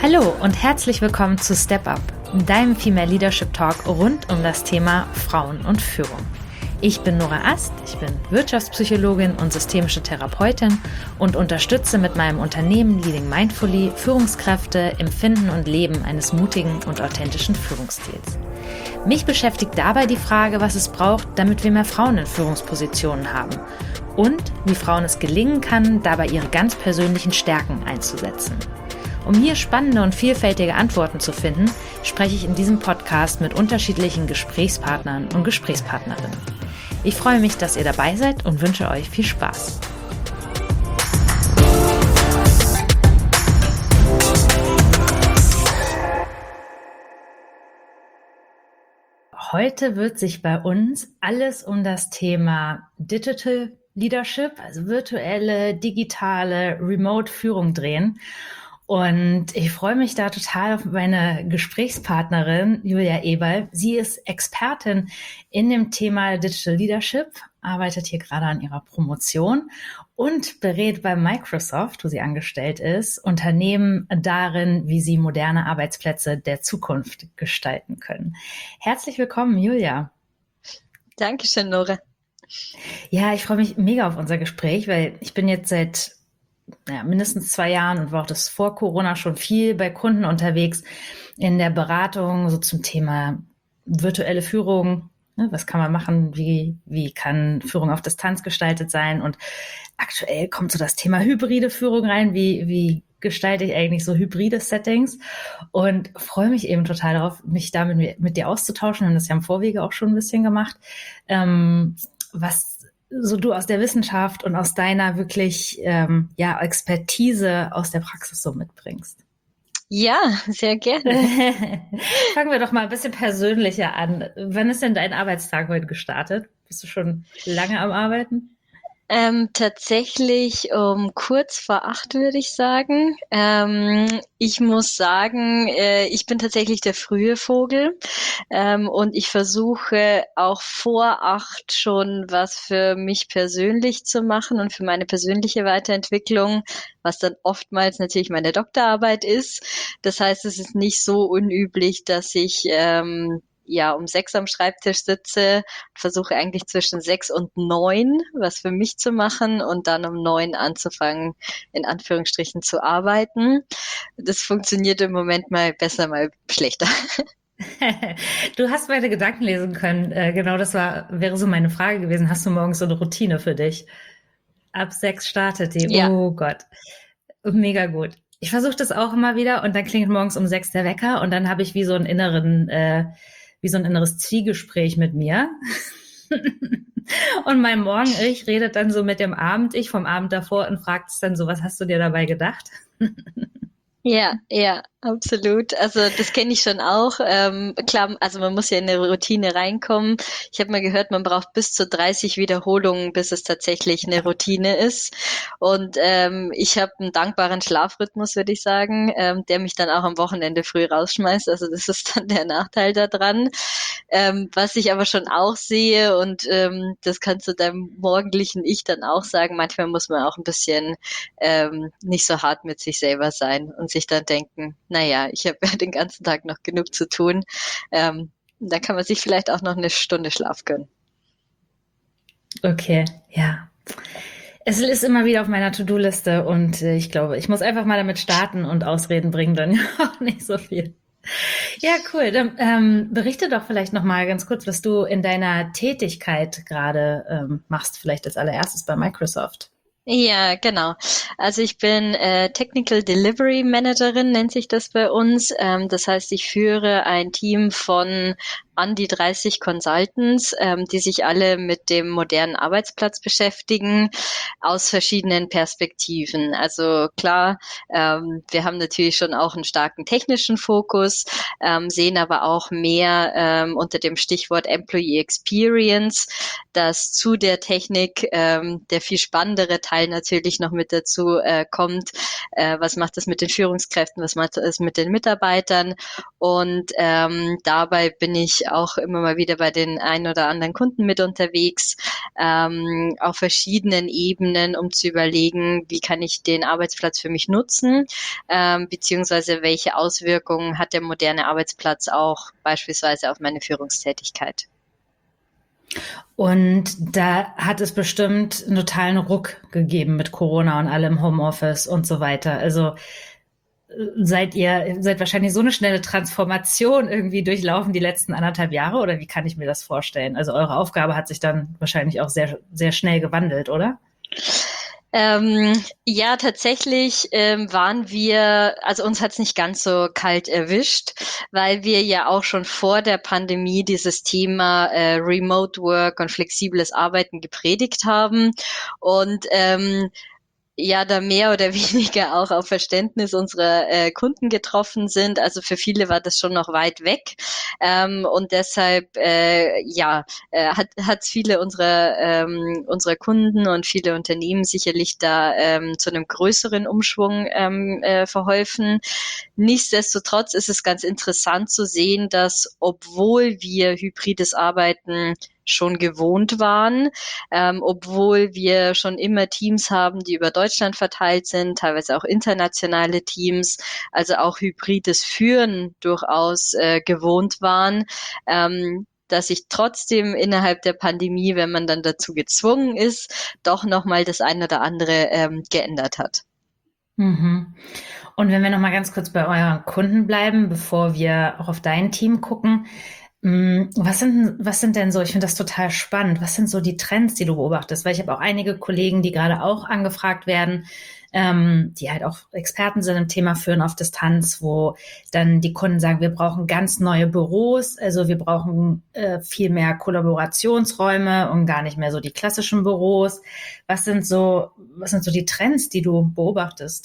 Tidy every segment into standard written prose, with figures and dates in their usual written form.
Hallo und herzlich willkommen zu Step Up, deinem Female Leadership Talk rund um das Thema Frauen und Führung. Ich bin Nora Ast, ich bin Wirtschaftspsychologin und systemische Therapeutin und unterstütze mit meinem Unternehmen Leading Mindfully Führungskräfte im Finden und Leben eines mutigen und authentischen Führungsstils. Mich beschäftigt dabei die Frage, was es braucht, damit wir mehr Frauen in Führungspositionen haben und wie Frauen es gelingen kann, dabei ihre ganz persönlichen Stärken einzusetzen. Um hier spannende und vielfältige Antworten zu finden, spreche ich in diesem Podcast mit unterschiedlichen Gesprächspartnern und Gesprächspartnerinnen. Ich freue mich, dass ihr dabei seid und wünsche euch viel Spaß. Heute wird sich bei uns alles um das Thema Digital Leadership, also virtuelle, digitale, Remote-Führung drehen. Und ich freue mich da total auf meine Gesprächspartnerin Julia Eberl. Sie ist Expertin in dem Thema Digital Leadership, arbeitet hier gerade an ihrer Promotion und berät bei Microsoft, wo sie angestellt ist, Unternehmen darin, wie sie moderne Arbeitsplätze der Zukunft gestalten können. Herzlich willkommen, Julia. Dankeschön, Nora. Ja, ich freue mich mega auf unser Gespräch, weil ich bin jetzt seit mindestens 2 Jahren und war auch das vor Corona schon viel bei Kunden unterwegs in der Beratung, so zum Thema virtuelle Führung. Was kann man machen? Wie kann Führung auf Distanz gestaltet sein? Und aktuell kommt so das Thema hybride Führung rein. Wie gestalte ich eigentlich so hybride Settings? Und freue mich eben total darauf, mich da mit dir auszutauschen. Wir haben das ja im Vorwege auch schon ein bisschen gemacht. Was so du aus der Wissenschaft und aus deiner wirklich Expertise aus der Praxis so mitbringst. Ja, sehr gerne. Fangen wir doch mal ein bisschen persönlicher an. Wann ist denn dein Arbeitstag heute gestartet? Bist du schon lange am Arbeiten? Tatsächlich kurz vor 8, würde ich sagen. Ich muss sagen, ich bin tatsächlich der frühe Vogel und ich versuche auch vor 8 schon was für mich persönlich zu machen und für meine persönliche Weiterentwicklung, was dann oftmals natürlich meine Doktorarbeit ist. Das heißt, es ist nicht so unüblich, dass ich um 6 am Schreibtisch sitze und versuche eigentlich zwischen 6 und 9 was für mich zu machen und dann um 9 anzufangen, in Anführungsstrichen zu arbeiten. Das funktioniert im Moment mal besser, mal schlechter. Du hast meine Gedanken lesen können. Genau, wäre so meine Frage gewesen. Hast du morgens so eine Routine für dich? Ab 6 startet die. Ja. Oh Gott. Mega gut. Ich versuche das auch immer wieder und dann klingelt morgens um 6 der Wecker und dann habe ich wie so ein inneres Zwiegespräch mit mir. Und mein Morgen-Ich redet dann so mit dem Abend-Ich vom Abend davor und fragt es dann so, was hast du dir dabei gedacht? Ja, absolut. Also das kenne ich schon auch. Klar, also man muss ja in eine Routine reinkommen. Ich habe mal gehört, man braucht bis zu 30 Wiederholungen, bis es tatsächlich eine Routine ist. Und ich habe einen dankbaren Schlafrhythmus, würde ich sagen, der mich dann auch am Wochenende früh rausschmeißt. Also das ist dann der Nachteil daran. Was ich aber schon auch sehe, und das kannst du deinem morgendlichen Ich dann auch sagen, manchmal muss man auch ein bisschen nicht so hart mit sich selber sein und sich dann denken, naja, ich habe ja den ganzen Tag noch genug zu tun. Da kann man sich vielleicht auch noch eine Stunde Schlaf gönnen. Okay, ja. Es ist immer wieder auf meiner To-Do-Liste und ich glaube, ich muss einfach mal damit starten und Ausreden bringen dann auch nicht so viel. Ja, cool. Dann berichte doch vielleicht noch mal ganz kurz, was du in deiner Tätigkeit gerade machst, vielleicht als allererstes bei Microsoft. Ja, genau. Also ich bin Technical Delivery Managerin, nennt sich das bei uns. Das heißt, ich führe ein Team von an die 30 Consultants, die sich alle mit dem modernen Arbeitsplatz beschäftigen, aus verschiedenen Perspektiven. Also klar, wir haben natürlich schon auch einen starken technischen Fokus, sehen aber auch mehr unter dem Stichwort Employee Experience, dass zu der Technik der viel spannendere Teil natürlich noch mit dazu kommt. Was macht das mit den Führungskräften? Was macht das mit den Mitarbeitern? Und dabei bin ich ich auch immer mal wieder bei den ein oder anderen Kunden mit unterwegs, auf verschiedenen Ebenen, um zu überlegen, wie kann ich den Arbeitsplatz für mich nutzen, beziehungsweise welche Auswirkungen hat der moderne Arbeitsplatz auch beispielsweise auf meine Führungstätigkeit. Und da hat es bestimmt einen totalen Ruck gegeben mit Corona und allem Homeoffice und so weiter. Also seid wahrscheinlich so eine schnelle Transformation irgendwie durchlaufen die letzten 1,5 Jahre, oder wie kann ich mir das vorstellen? Also eure Aufgabe hat sich dann wahrscheinlich auch sehr, sehr schnell gewandelt, oder? Ja, tatsächlich waren wir, also uns hat's nicht ganz so kalt erwischt, weil wir ja auch schon vor der Pandemie dieses Thema Remote Work und flexibles Arbeiten gepredigt haben und ja, da mehr oder weniger auch auf Verständnis unserer Kunden getroffen sind. Also für viele war das schon noch weit weg. Und deshalb hat viele unserer Kunden und viele Unternehmen sicherlich da zu einem größeren Umschwung verholfen. Nichtsdestotrotz ist es ganz interessant zu sehen, dass obwohl wir hybrides Arbeiten schon gewohnt waren, obwohl wir schon immer Teams haben, die über Deutschland verteilt sind, teilweise auch internationale Teams, also auch hybrides Führen durchaus gewohnt waren, dass sich trotzdem innerhalb der Pandemie, wenn man dann dazu gezwungen ist, doch nochmal das eine oder andere geändert hat. Mhm. Und wenn wir noch mal ganz kurz bei euren Kunden bleiben, bevor wir auch auf dein Team gucken, was sind denn so, ich finde das total spannend, was sind so die Trends, die du beobachtest? Weil ich habe auch einige Kollegen, die gerade auch angefragt werden, die halt auch Experten sind im Thema Führen auf Distanz, wo dann die Kunden sagen, wir brauchen ganz neue Büros, also wir brauchen viel mehr Kollaborationsräume und gar nicht mehr so die klassischen Büros. Was sind so die Trends, die du beobachtest?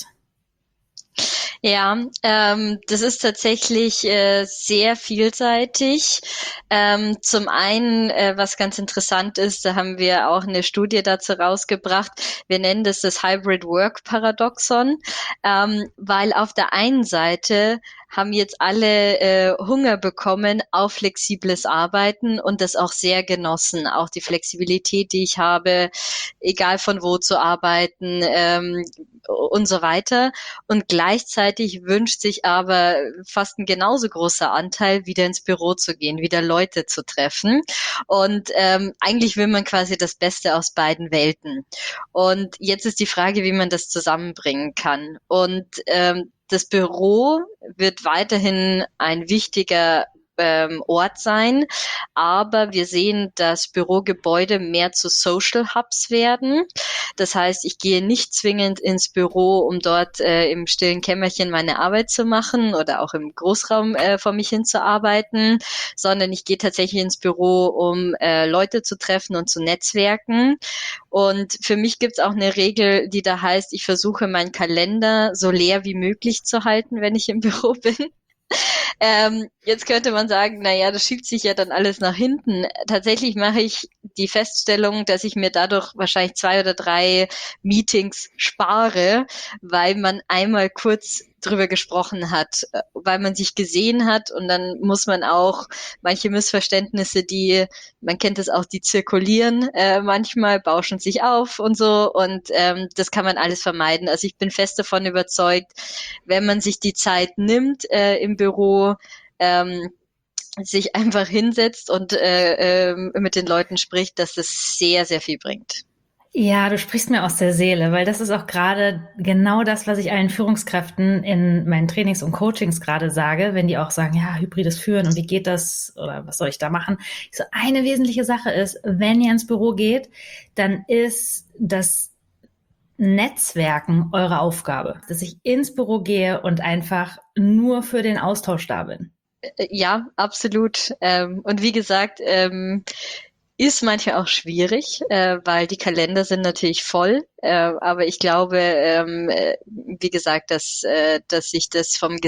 Ja, das ist tatsächlich sehr vielseitig. Zum einen, was ganz interessant ist, da haben wir auch eine Studie dazu rausgebracht. Wir nennen das Hybrid Work Paradoxon, weil auf der einen Seite haben jetzt alle Hunger bekommen auf flexibles Arbeiten und das auch sehr genossen. Auch die Flexibilität, die ich habe, egal von wo zu arbeiten und so weiter. Und gleichzeitig wünscht sich aber fast ein genauso großer Anteil, wieder ins Büro zu gehen, wieder Leute zu treffen. Und eigentlich will man quasi das Beste aus beiden Welten. Und jetzt ist die Frage, wie man das zusammenbringen kann. Und das Büro wird weiterhin ein wichtiger Ort sein, aber wir sehen, dass Bürogebäude mehr zu Social Hubs werden. Das heißt, ich gehe nicht zwingend ins Büro, um dort im stillen Kämmerchen meine Arbeit zu machen oder auch im Großraum vor mich hin zu arbeiten, sondern ich gehe tatsächlich ins Büro, um Leute zu treffen und zu netzwerken. Und für mich gibt es auch eine Regel, die da heißt, ich versuche meinen Kalender so leer wie möglich zu halten, wenn ich im Büro bin. Jetzt könnte man sagen, na ja, das schiebt sich ja dann alles nach hinten. Tatsächlich mache ich die Feststellung, dass ich mir dadurch wahrscheinlich 2 oder 3 Meetings spare, weil man einmal kurz drüber gesprochen hat, weil man sich gesehen hat, und dann muss man auch manche Missverständnisse, man kennt es auch, die zirkulieren, manchmal bauschen sich auf und so, und das kann man alles vermeiden. Also ich bin fest davon überzeugt, wenn man sich die Zeit nimmt im Büro, sich einfach hinsetzt und mit den Leuten spricht, dass das sehr, sehr viel bringt. Ja, du sprichst mir aus der Seele, weil das ist auch gerade genau das, was ich allen Führungskräften in meinen Trainings und Coachings gerade sage, wenn die auch sagen, ja, hybrides Führen und wie geht das oder was soll ich da machen? So, eine wesentliche Sache ist, wenn ihr ins Büro geht, dann ist das Netzwerken eure Aufgabe, dass ich ins Büro gehe und einfach nur für den Austausch da bin. Ja, absolut. Und wie gesagt, ist manchmal auch schwierig, weil die Kalender sind natürlich voll. Aber ich glaube, wie gesagt, dass sich das vom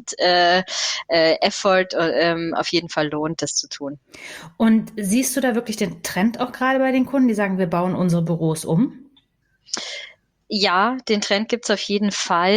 Effort auf jeden Fall lohnt, das zu tun. Und siehst du da wirklich den Trend auch gerade bei den Kunden, die sagen, wir bauen unsere Büros um? Ja, den Trend gibt's auf jeden Fall.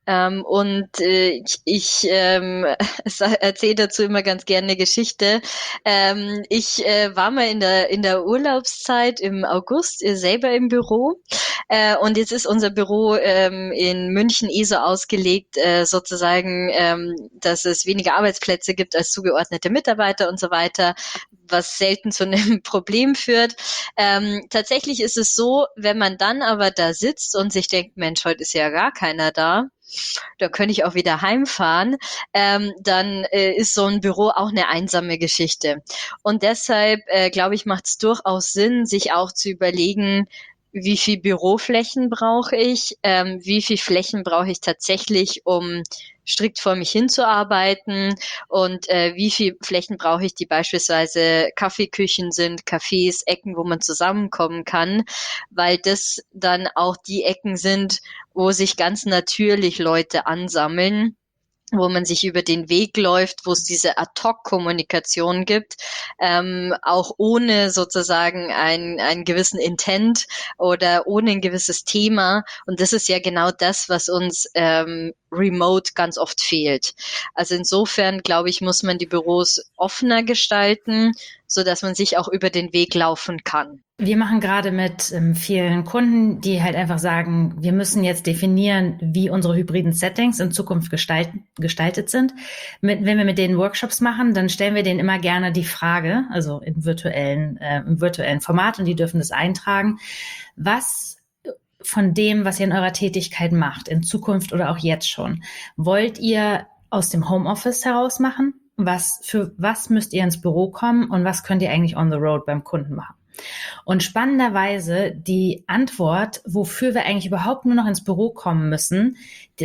Und ich erzähle dazu immer ganz gerne eine Geschichte. Ich war mal in der Urlaubszeit im August selber im Büro. Und jetzt ist unser Büro in München so ausgelegt, sozusagen, dass es weniger Arbeitsplätze gibt als zugeordnete Mitarbeiter und so weiter, was selten zu einem Problem führt. Tatsächlich ist es so, wenn man dann aber da sitzt und sich denkt, Mensch, heute ist ja gar keiner da, da könnte ich auch wieder heimfahren, dann ist so ein Büro auch eine einsame Geschichte. Und deshalb, glaube ich, macht es durchaus Sinn, sich auch zu überlegen, wie viel Büroflächen brauche ich, wie viel Flächen brauche ich tatsächlich, um strikt vor mich hinzuarbeiten und wie viel Flächen brauche ich, die beispielsweise Kaffeeküchen sind, Cafés, Ecken, wo man zusammenkommen kann, weil das dann auch die Ecken sind, wo sich ganz natürlich Leute ansammeln, wo man sich über den Weg läuft, wo es diese Ad-hoc-Kommunikation gibt, auch ohne sozusagen einen gewissen Intent oder ohne ein gewisses Thema. Und das ist ja genau das, was uns remote ganz oft fehlt. Also insofern, glaube ich, muss man die Büros offener gestalten, so dass man sich auch über den Weg laufen kann. Wir machen gerade mit vielen Kunden, die halt einfach sagen, wir müssen jetzt definieren, wie unsere hybriden Settings in Zukunft gestaltet sind. Wenn wir mit denen Workshops machen, dann stellen wir denen immer gerne die Frage, also im virtuellen Format, und die dürfen das eintragen, was von dem, was ihr in eurer Tätigkeit macht, in Zukunft oder auch jetzt schon, wollt ihr aus dem Homeoffice heraus machen? Für was müsst ihr ins Büro kommen und was könnt ihr eigentlich on the road beim Kunden machen? Und spannenderweise die Antwort, wofür wir eigentlich überhaupt nur noch ins Büro kommen müssen,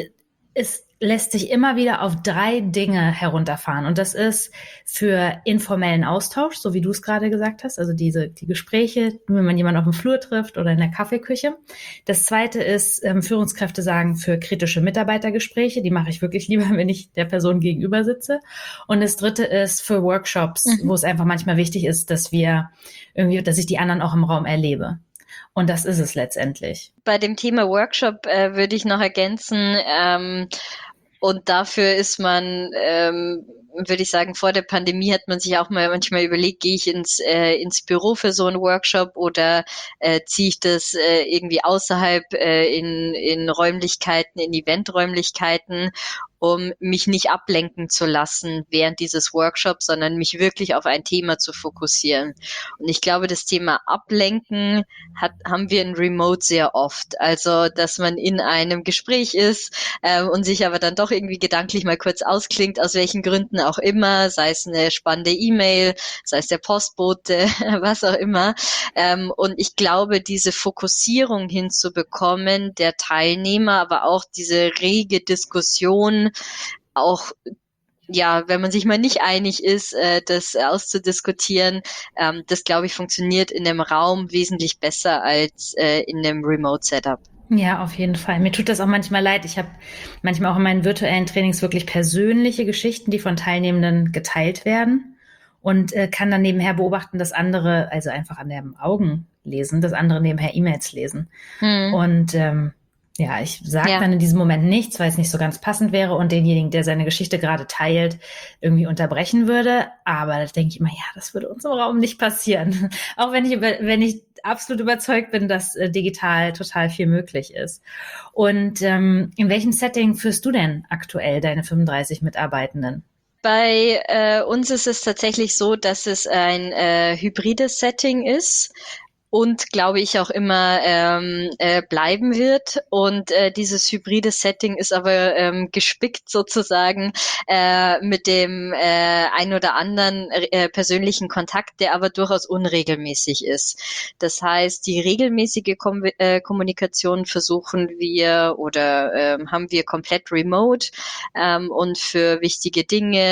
lässt sich immer wieder auf 3 Dinge herunterfahren. Und das ist für informellen Austausch, so wie du es gerade gesagt hast, also die Gespräche, wenn man jemanden auf dem Flur trifft oder in der Kaffeeküche. Das zweite ist, Führungskräfte sagen, für kritische Mitarbeitergespräche, die mache ich wirklich lieber, wenn ich der Person gegenüber sitze. Und das dritte ist für Workshops, wo es einfach manchmal wichtig ist, dass ich die anderen auch im Raum erlebe. Und das ist es letztendlich. Bei dem Thema Workshop würde ich noch ergänzen, und dafür ist man, würde ich sagen, vor der Pandemie hat man sich auch mal manchmal überlegt, gehe ich ins Büro für so einen Workshop oder ziehe ich das irgendwie außerhalb in Räumlichkeiten, in Eventräumlichkeiten, um mich nicht ablenken zu lassen während dieses Workshops, sondern mich wirklich auf ein Thema zu fokussieren. Und ich glaube, das Thema Ablenken haben wir in Remote sehr oft. Also, dass man in einem Gespräch ist und sich aber dann doch irgendwie gedanklich mal kurz ausklingt, aus welchen Gründen auch immer, sei es eine spannende E-Mail, sei es der Postbote, was auch immer. Und ich glaube, diese Fokussierung hinzubekommen der Teilnehmer, aber auch diese rege Diskussion, auch ja, wenn man sich mal nicht einig ist, das auszudiskutieren, das, glaube ich, funktioniert in einem Raum wesentlich besser als in einem Remote-Setup. Ja, auf jeden Fall. Mir tut das auch manchmal leid. Ich habe manchmal auch in meinen virtuellen Trainings wirklich persönliche Geschichten, die von Teilnehmenden geteilt werden, und kann dann nebenher beobachten, dass andere, also einfach an den Augen lesen, dass andere nebenher E-Mails lesen. Und ich sage dann in diesem Moment nichts, weil es nicht so ganz passend wäre und denjenigen, der seine Geschichte gerade teilt, irgendwie unterbrechen würde. Aber da denke ich immer, ja, das würde uns im Raum nicht passieren. Auch wenn ich absolut überzeugt bin, dass digital total viel möglich ist. Und in welchem Setting führst du denn aktuell deine 35 Mitarbeitenden? Bei uns ist es tatsächlich so, dass es ein hybrides Setting ist. Und glaube ich auch immer bleiben wird. Und dieses hybride Setting ist aber gespickt sozusagen mit dem ein oder anderen persönlichen Kontakt, der aber durchaus unregelmäßig ist. Das heißt, die regelmäßige Kommunikation versuchen wir oder haben wir komplett remote, und für wichtige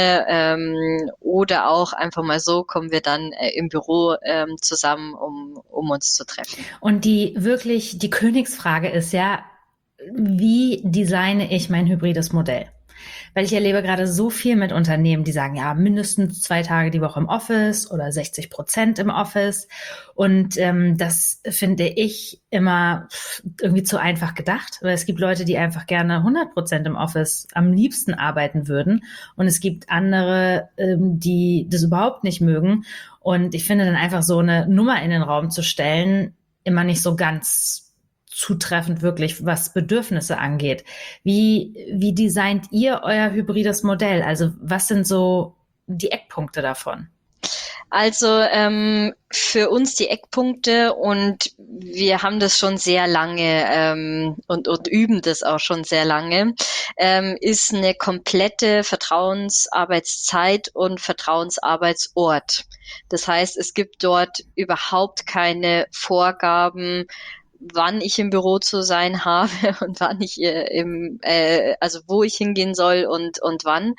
Dinge oder auch einfach mal so kommen wir dann im Büro zusammen, um uns zu treffen. Und die Königsfrage ist ja, wie designe ich mein hybrides Modell? Weil ich erlebe gerade so viel mit Unternehmen, die sagen, ja, mindestens 2 Tage die Woche im Office oder 60% im Office. Und das finde ich immer irgendwie zu einfach gedacht, weil es gibt Leute, die einfach gerne 100% im Office am liebsten arbeiten würden. Und es gibt andere, die das überhaupt nicht mögen. Und ich finde dann einfach so eine Nummer in den Raum zu stellen, immer nicht so ganz zutreffend wirklich, was Bedürfnisse angeht. Wie designt ihr euer hybrides Modell? Also was sind so die Eckpunkte davon? Also für uns die Eckpunkte, und wir haben das schon sehr lange und üben das auch schon sehr lange, ist eine komplette Vertrauensarbeitszeit und Vertrauensarbeitsort. Das heißt, es gibt dort überhaupt keine Vorgaben, wann ich im Büro zu sein habe und wann ich also wo ich hingehen soll und wann.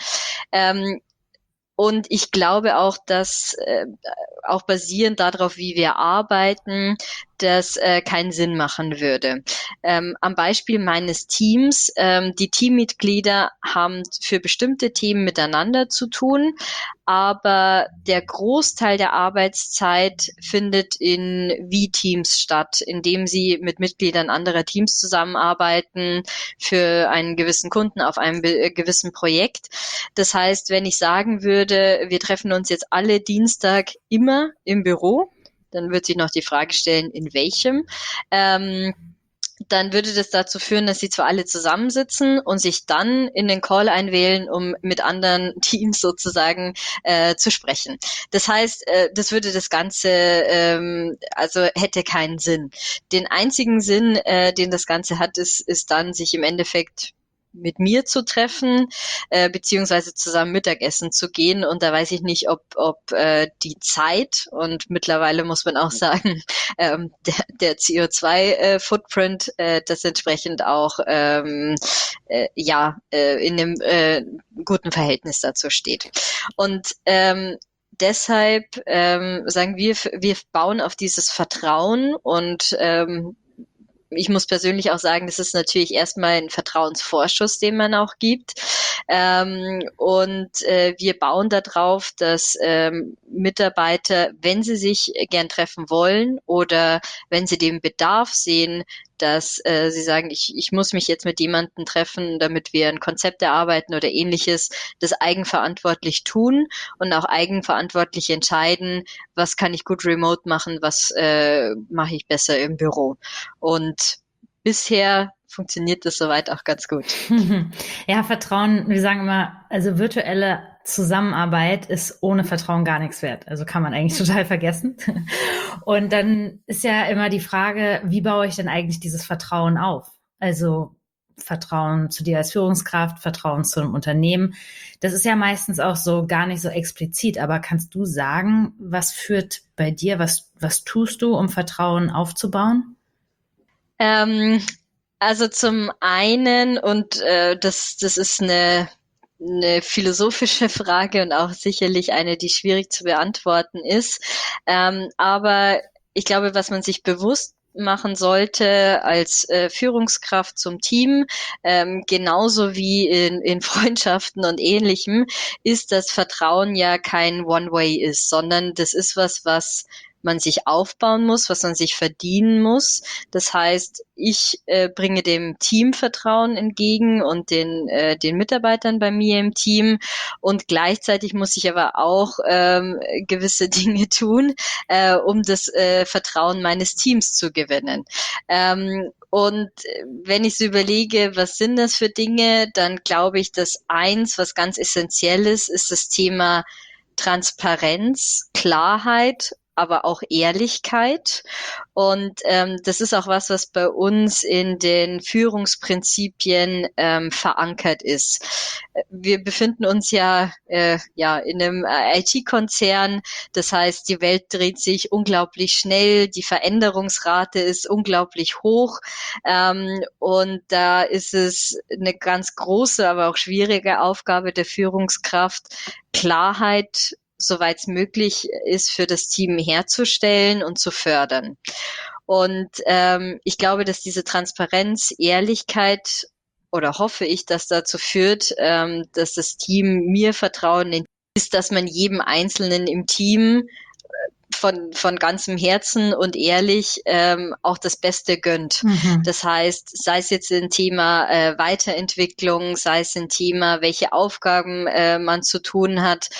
Und ich glaube auch, dass auch basierend darauf, wie wir arbeiten, das keinen Sinn machen würde. Am Beispiel meines Teams, die Teammitglieder haben für bestimmte Themen miteinander zu tun, aber der Großteil der Arbeitszeit findet in V-Teams statt, indem sie mit Mitgliedern anderer Teams zusammenarbeiten für einen gewissen Kunden auf einem gewissen Projekt. Das heißt, wenn ich sagen würde, wir treffen uns jetzt alle Dienstag immer im Büro, dann wird sich noch die Frage stellen, in welchem. Dann würde das dazu führen, dass sie zwar alle zusammensitzen und sich dann in den Call einwählen, um mit anderen Teams sozusagen zu sprechen. Das heißt, das würde das Ganze, also hätte keinen Sinn. Den einzigen Sinn, den das Ganze hat, ist dann, sich im Endeffekt mit mir zu treffen, beziehungsweise zusammen Mittagessen zu gehen. Und da weiß ich nicht, ob die Zeit, und mittlerweile muss man auch sagen, der CO2-Footprint das entsprechend auch in einem guten Verhältnis dazu steht. Und deshalb sagen wir bauen auf dieses Vertrauen, und ich muss persönlich auch sagen, das ist natürlich erstmal ein Vertrauensvorschuss, den man auch gibt. Und wir bauen darauf, dass Mitarbeiter, wenn sie sich gern treffen wollen oder wenn sie den Bedarf sehen, dass sie sagen, ich muss mich jetzt mit jemandem treffen, damit wir ein Konzept erarbeiten oder ähnliches, das eigenverantwortlich tun und auch eigenverantwortlich entscheiden, was kann ich gut remote machen, was mache ich besser im Büro. Und bisher funktioniert das soweit auch ganz gut. Ja, Vertrauen, wir sagen immer, also virtuelle Zusammenarbeit ist ohne Vertrauen gar nichts wert. Also kann man eigentlich total vergessen. Und dann ist ja immer die Frage, wie baue ich denn eigentlich dieses Vertrauen auf? Also Vertrauen zu dir als Führungskraft, Vertrauen zu einem Unternehmen. Das ist ja meistens auch so gar nicht so explizit, aber kannst du sagen, was führt bei dir, was tust du, um Vertrauen aufzubauen? Also zum einen, und das ist eine philosophische Frage und auch sicherlich eine, die schwierig zu beantworten ist. Aber ich glaube, was man sich bewusst machen sollte als Führungskraft zum Team, genauso wie in Freundschaften und Ähnlichem, ist, dass Vertrauen ja kein One-Way ist, sondern das ist was man sich aufbauen muss, was man sich verdienen muss. Das heißt, ich bringe dem Team Vertrauen entgegen und den Mitarbeitern bei mir im Team, und gleichzeitig muss ich aber auch gewisse Dinge tun, um das Vertrauen meines Teams zu gewinnen. Und wenn ich so überlege, was sind das für Dinge, dann glaube ich, dass eins, was ganz essentiell ist das Thema Transparenz, Klarheit, aber auch Ehrlichkeit. Und das ist auch was bei uns in den Führungsprinzipien verankert ist. Wir befinden uns ja in einem IT-Konzern. Das heißt, die Welt dreht sich unglaublich schnell, die Veränderungsrate ist unglaublich hoch. Und da ist es eine ganz große, aber auch schwierige Aufgabe der Führungskraft, Klarheit, soweit es möglich ist, für das Team herzustellen und zu fördern. Und ich glaube, dass diese Transparenz, Ehrlichkeit oder hoffe ich, dass dazu führt, dass das Team mir Vertrauen ist, dass man jedem Einzelnen im Team von ganzem Herzen und ehrlich auch das Beste gönnt. Das heißt, sei es jetzt ein Thema Weiterentwicklung, sei es ein Thema, welche Aufgaben man zu tun hat,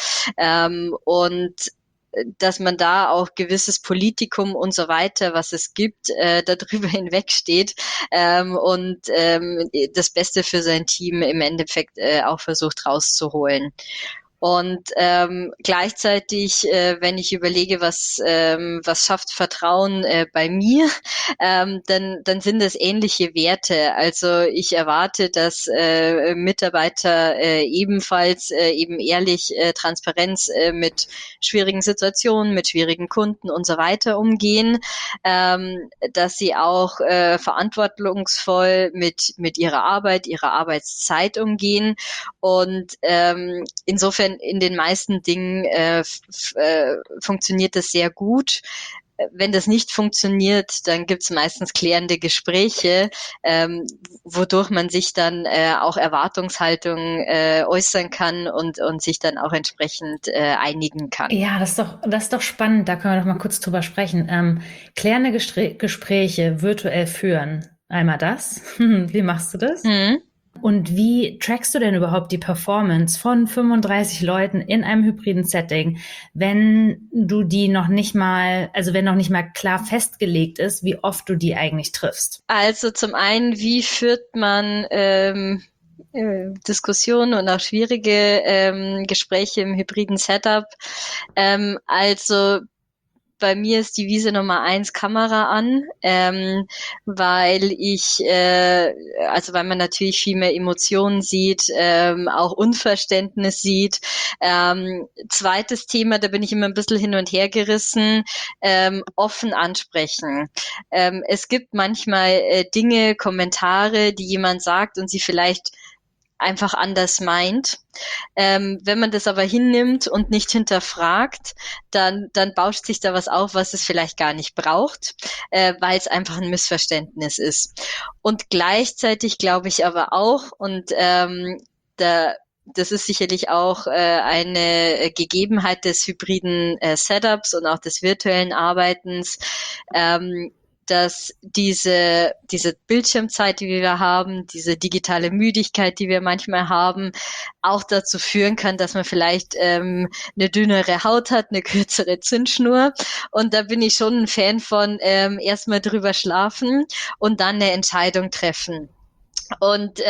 und dass man da auch gewisses Politikum und so weiter, was es gibt, darüber hinwegsteht, und das Beste für sein Team im Endeffekt auch versucht rauszuholen. Und gleichzeitig, wenn ich überlege, was schafft Vertrauen bei mir, dann sind es ähnliche Werte. Also ich erwarte, dass Mitarbeiter ebenfalls eben ehrlich, Transparenz mit schwierigen Situationen, mit schwierigen Kunden und so weiter umgehen, dass sie auch verantwortungsvoll mit ihrer Arbeit, ihrer Arbeitszeit umgehen. Und insofern in den meisten Dingen funktioniert das sehr gut. Wenn das nicht funktioniert, dann gibt es meistens klärende Gespräche, wodurch man sich dann auch Erwartungshaltung äußern kann und sich dann auch entsprechend einigen kann. Ja, das ist doch spannend. Da können wir doch mal kurz drüber sprechen. Klärende Gespräche virtuell führen. Einmal das. Wie machst du das? Und wie trackst du denn überhaupt die Performance von 35 Leuten in einem hybriden Setting, wenn du die noch nicht mal, also wenn noch nicht mal klar festgelegt ist, wie oft du die eigentlich triffst? Also zum einen, wie führt man Diskussionen und auch schwierige Gespräche im hybriden Setup? Also bei mir ist die Wiese Nummer 1 Kamera an, weil weil man natürlich viel mehr Emotionen sieht, auch Unverständnis sieht. Zweites Thema, da bin ich immer ein bisschen hin und her gerissen, offen ansprechen. Es gibt manchmal Dinge, Kommentare, die jemand sagt und sie vielleicht einfach anders meint. Wenn man das aber hinnimmt und nicht hinterfragt, dann bauscht sich da was auf, was es vielleicht gar nicht braucht, weil es einfach ein Missverständnis ist. Und gleichzeitig glaube ich aber auch, und das ist sicherlich auch eine Gegebenheit des hybriden Setups und auch des virtuellen Arbeitens, dass diese Bildschirmzeit, die wir haben, diese digitale Müdigkeit, die wir manchmal haben, auch dazu führen kann, dass man vielleicht eine dünnere Haut hat, eine kürzere Zündschnur. Und da bin ich schon ein Fan von erstmal drüber schlafen und dann eine Entscheidung treffen. Und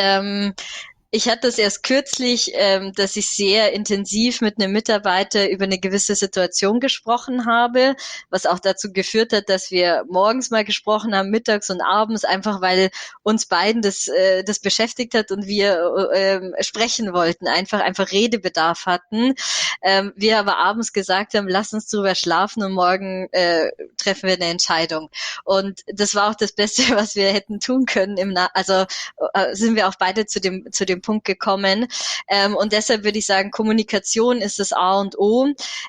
ich hatte es erst kürzlich, dass ich sehr intensiv mit einem Mitarbeiter über eine gewisse Situation gesprochen habe, was auch dazu geführt hat, dass wir morgens mal gesprochen haben, mittags und abends, einfach weil uns beiden das beschäftigt hat und wir sprechen wollten, einfach Redebedarf hatten. Wir aber abends gesagt haben, lass uns drüber schlafen und morgen treffen wir eine Entscheidung. Und das war auch das Beste, was wir hätten tun können. Sind wir auch beide zu dem Punkt gekommen. Und deshalb würde ich sagen, Kommunikation ist das A und O.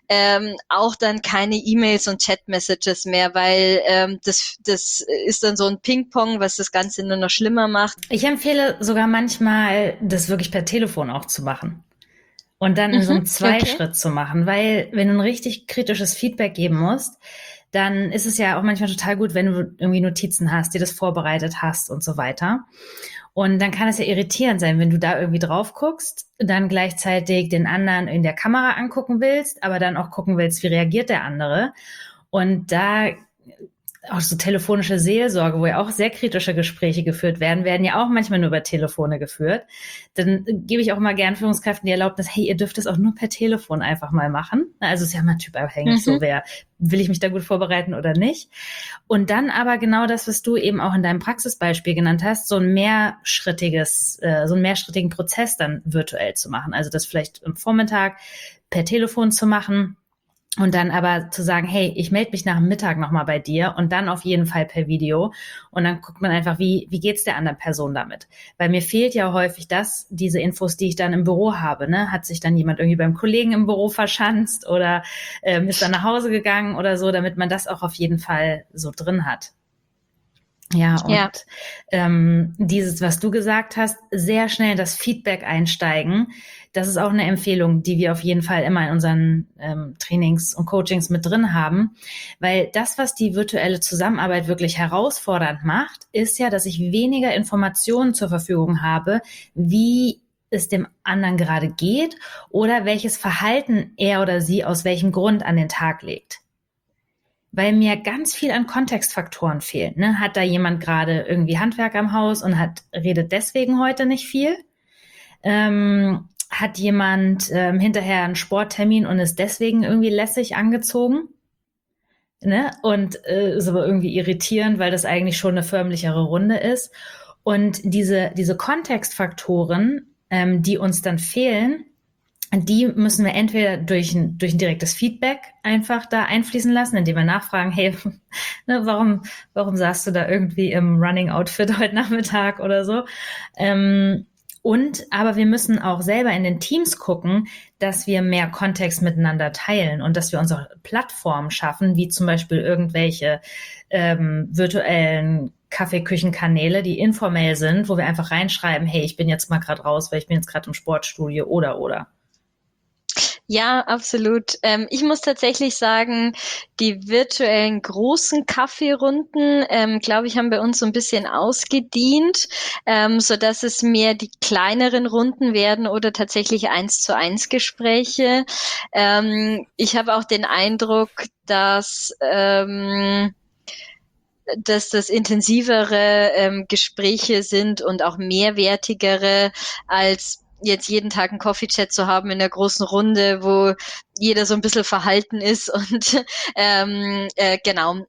Auch dann keine E-Mails und Chat-Messages mehr, weil das ist dann so ein Ping-Pong, was das Ganze nur noch schlimmer macht. Ich empfehle sogar manchmal, das wirklich per Telefon auch zu machen. Und dann in so einem Zweischritt zu machen, weil wenn du ein richtig kritisches Feedback geben musst, dann ist es ja auch manchmal total gut, wenn du irgendwie Notizen hast, dir das vorbereitet hast und so weiter. Und dann kann es ja irritierend sein, wenn du da irgendwie drauf guckst, dann gleichzeitig den anderen in der Kamera angucken willst, aber dann auch gucken willst, wie reagiert der andere. Und da auch so telefonische Seelsorge, wo ja auch sehr kritische Gespräche geführt werden ja auch manchmal nur über Telefone geführt. Dann gebe ich auch mal gern Führungskräften die Erlaubnis, hey, ihr dürft es auch nur per Telefon einfach mal machen. Also ist ja mal typabhängig, so will ich mich da gut vorbereiten oder nicht. Und dann aber genau das, was du eben auch in deinem Praxisbeispiel genannt hast, so einen mehrschrittigen Prozess dann virtuell zu machen. Also das vielleicht am Vormittag per Telefon zu machen. Und dann aber zu sagen, hey, ich melde mich nach dem Mittag nochmal bei dir und dann auf jeden Fall per Video. Und dann guckt man einfach, wie geht's der anderen Person damit? Weil mir fehlt ja häufig diese Infos, die ich dann im Büro habe. Ne? Hat sich dann jemand irgendwie beim Kollegen im Büro verschanzt oder ist dann nach Hause gegangen oder so, damit man das auch auf jeden Fall so drin hat. Ja, Ja. und dieses, was du gesagt hast, sehr schnell das Feedback einsteigen, das ist auch eine Empfehlung, die wir auf jeden Fall immer in unseren Trainings und Coachings mit drin haben, weil das, was die virtuelle Zusammenarbeit wirklich herausfordernd macht, ist ja, dass ich weniger Informationen zur Verfügung habe, wie es dem anderen gerade geht oder welches Verhalten er oder sie aus welchem Grund an den Tag legt, weil mir ganz viel an Kontextfaktoren fehlen. Ne? Hat da jemand gerade irgendwie Handwerk am Haus und redet deswegen heute nicht viel? Hat jemand hinterher einen Sporttermin und ist deswegen irgendwie lässig angezogen? Ne? Und ist aber irgendwie irritierend, weil das eigentlich schon eine förmlichere Runde ist. Und diese Kontextfaktoren, die uns dann fehlen, die müssen wir entweder durch ein direktes Feedback einfach da einfließen lassen, indem wir nachfragen, hey, ne, warum saßt du da irgendwie im Running Outfit heute Nachmittag oder so? Aber wir müssen auch selber in den Teams gucken, dass wir mehr Kontext miteinander teilen und dass wir uns auch Plattformen schaffen, wie zum Beispiel irgendwelche virtuellen Kaffeeküchenkanäle, die informell sind, wo wir einfach reinschreiben, hey, ich bin jetzt mal gerade raus, weil ich bin jetzt gerade im Sportstudio oder. Ja, absolut. Ich muss tatsächlich sagen, die virtuellen großen Kaffeerunden, glaube ich, haben bei uns so ein bisschen ausgedient, so dass es mehr die kleineren Runden werden oder tatsächlich 1:1 Gespräche. Ich habe auch den Eindruck, dass das intensivere Gespräche sind und auch mehrwertigere als jetzt jeden Tag einen Coffee-Chat zu haben in der großen Runde, wo jeder so ein bisschen verhalten ist und genau.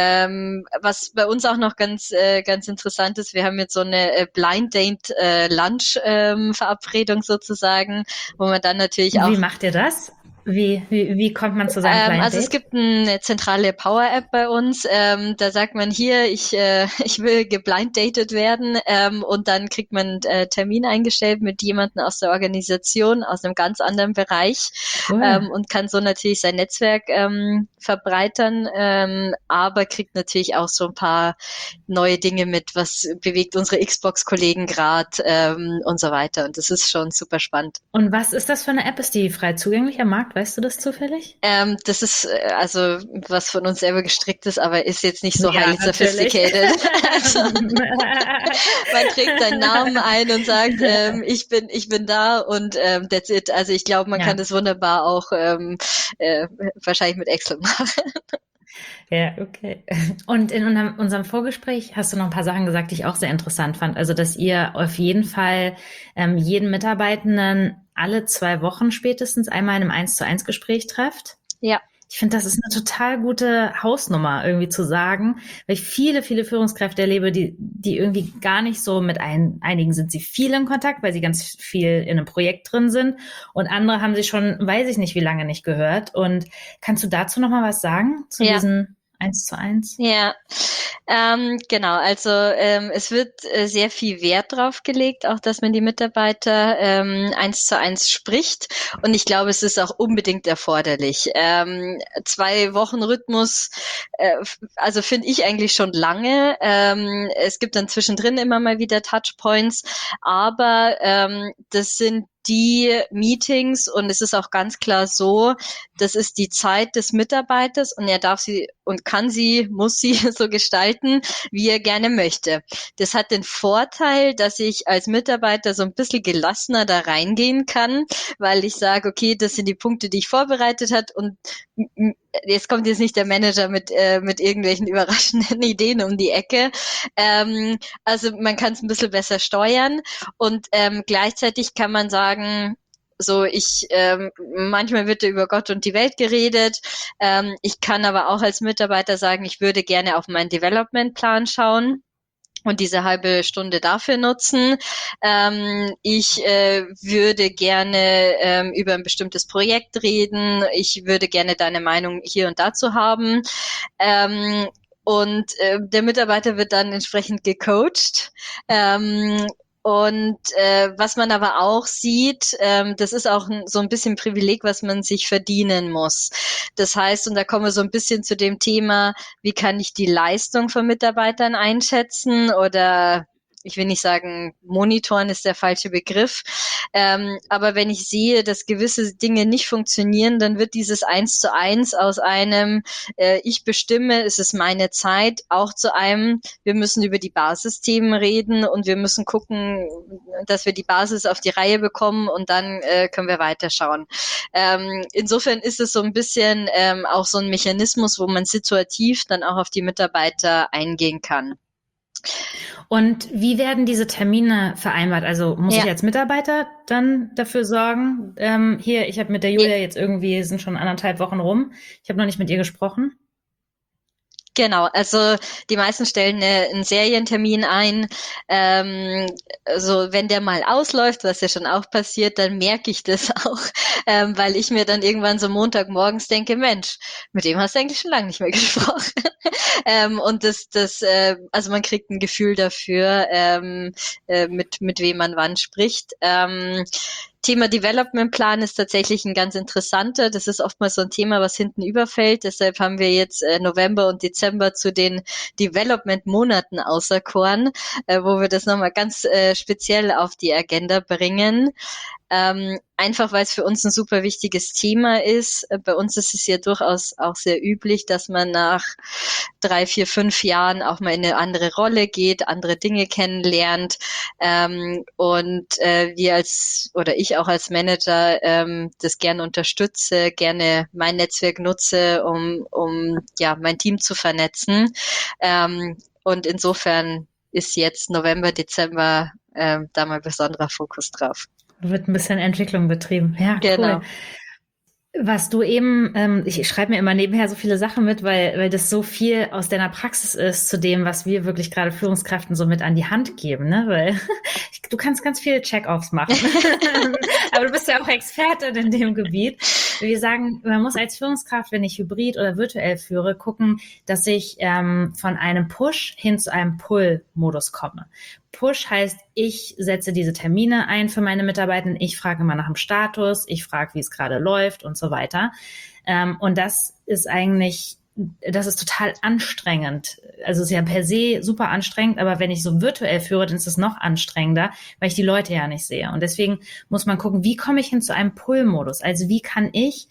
Was bei uns auch noch ganz interessant ist, wir haben jetzt so eine Blind Date Lunch Verabredung sozusagen, wo man dann natürlich auch Wie macht ihr das? Wie kommt man zu seinem Blind also es Date? gibt eine zentrale Power-App bei uns. Da sagt man hier, ich will geblinddatet werden und dann kriegt man einen Termin eingestellt mit jemandem aus der Organisation, aus einem ganz anderen Bereich Cool. und kann so natürlich sein Netzwerk verbreitern, aber kriegt natürlich auch so ein paar neue Dinge mit, was bewegt unsere Xbox-Kollegen gerade und so weiter. Und das ist schon super spannend. Und was ist das für eine App? Ist die frei zugänglich am Markt? Weißt du das zufällig? Das ist also was von uns selber gestrickt ist, aber ist jetzt nicht so Ja, highly natürlich. sophisticated. Also, man trägt seinen Namen ein und sagt, ich bin da und that's it. Also ich glaube, man kann Ja, das wunderbar auch wahrscheinlich mit Excel machen. ja, okay. Und in unserem Vorgespräch hast du noch ein paar Sachen gesagt, die ich auch sehr interessant fand. Also, dass ihr auf jeden Fall jeden Mitarbeitenden alle 2 Wochen spätestens einmal in einem 1:1 Gespräch trefft. Ja. Ich finde, das ist eine total gute Hausnummer, irgendwie zu sagen, weil ich viele Führungskräfte erlebe, die irgendwie gar nicht so mit einigen sind sie viel in Kontakt, weil sie ganz viel in einem Projekt drin sind und andere haben sie schon, weiß ich nicht, wie lange nicht gehört. Und kannst du dazu noch mal was sagen, zu Ja. diesen 1:1? Ja, genau. Also es wird sehr viel Wert drauf gelegt, auch dass man die Mitarbeiter 1:1 spricht. Und ich glaube, es ist auch unbedingt erforderlich. 2 Wochen Rhythmus, also finde ich eigentlich schon lange. Es gibt dann zwischendrin immer mal wieder Touchpoints, aber das sind die Meetings und es ist auch ganz klar so, das ist die Zeit des Mitarbeiters und er darf sie und kann sie, muss sie so gestalten, wie er gerne möchte. Das hat den Vorteil, dass ich als Mitarbeiter so ein bisschen gelassener da reingehen kann, weil ich sage, okay, das sind die Punkte, die ich vorbereitet habe und jetzt kommt jetzt nicht der Manager mit irgendwelchen überraschenden Ideen um die Ecke. Also man kann es ein bisschen besser steuern und gleichzeitig kann man sagen, so manchmal wird über Gott und die Welt geredet. Ich kann aber auch als Mitarbeiter sagen, ich würde gerne auf meinen Development-Plan schauen und diese halbe Stunde dafür nutzen. Ich würde gerne über ein bestimmtes Projekt reden. Ich würde gerne deine Meinung hier und dazu haben. Und der Mitarbeiter wird dann entsprechend gecoacht. Und was man aber auch sieht, das ist auch so ein bisschen Privileg, was man sich verdienen muss. Das heißt, und da kommen wir so ein bisschen zu dem Thema, wie kann ich die Leistung von Mitarbeitern einschätzen oder ich will nicht sagen, monitoren ist der falsche Begriff. Aber wenn ich sehe, dass gewisse Dinge nicht funktionieren, dann wird dieses 1:1 aus einem, ich bestimme, es ist meine Zeit, auch zu einem, wir müssen über die Basisthemen reden und wir müssen gucken, dass wir die Basis auf die Reihe bekommen und dann können wir weiterschauen. Insofern ist es so ein bisschen auch so ein Mechanismus, wo man situativ dann auch auf die Mitarbeiter eingehen kann. Und wie werden diese Termine vereinbart? Also muss ich als Mitarbeiter dann dafür sorgen? Hier, ich habe mit der Julia jetzt irgendwie, sind schon 1,5 Wochen rum. Ich habe noch nicht mit ihr gesprochen. Genau, also die meisten stellen einen Serientermin ein. Also wenn der mal ausläuft, was ja schon auch passiert, dann merke ich das auch, weil ich mir dann irgendwann so Montagmorgens denke, Mensch, mit dem hast du eigentlich schon lange nicht mehr gesprochen. Und also man kriegt ein Gefühl dafür, mit wem man wann spricht. Thema Development Plan ist tatsächlich ein ganz interessanter. Das ist oftmals so ein Thema, was hinten überfällt. Deshalb haben wir jetzt November und Dezember zu den Development-Monaten auserkoren, wo wir das nochmal ganz speziell auf die Agenda bringen. Einfach weil es für uns ein super wichtiges Thema ist. Bei uns ist es ja durchaus auch sehr üblich, dass man nach 3, 4, 5 Jahren auch mal in eine andere Rolle geht, andere Dinge kennenlernt. Und ich auch als Manager das gerne unterstütze, gerne mein Netzwerk nutze, um mein Team zu vernetzen. Und insofern ist jetzt November, Dezember da mal besonderer Fokus drauf. Wird ein bisschen Entwicklung betrieben. Ja, genau. Cool. Was du eben, ich schreibe mir immer nebenher so viele Sachen mit, weil das so viel aus deiner Praxis ist zu dem, was wir wirklich gerade Führungskräften so mit an die Hand geben, ne? Weil du kannst ganz viele Check-offs machen. Aber du bist ja auch Expertin in dem Gebiet. Wir sagen, man muss als Führungskraft, wenn ich hybrid oder virtuell führe, gucken, dass ich von einem Push hin zu einem Pull-Modus komme. Push heißt, ich setze diese Termine ein für meine Mitarbeiter, ich frage immer nach dem Status, ich frage, wie es gerade läuft und so weiter. Und das ist total anstrengend. Also es ist ja per se super anstrengend, aber wenn ich so virtuell führe, dann ist es noch anstrengender, weil ich die Leute ja nicht sehe. Und deswegen muss man gucken, wie komme ich hin zu einem Pull-Modus? Also wie kann ich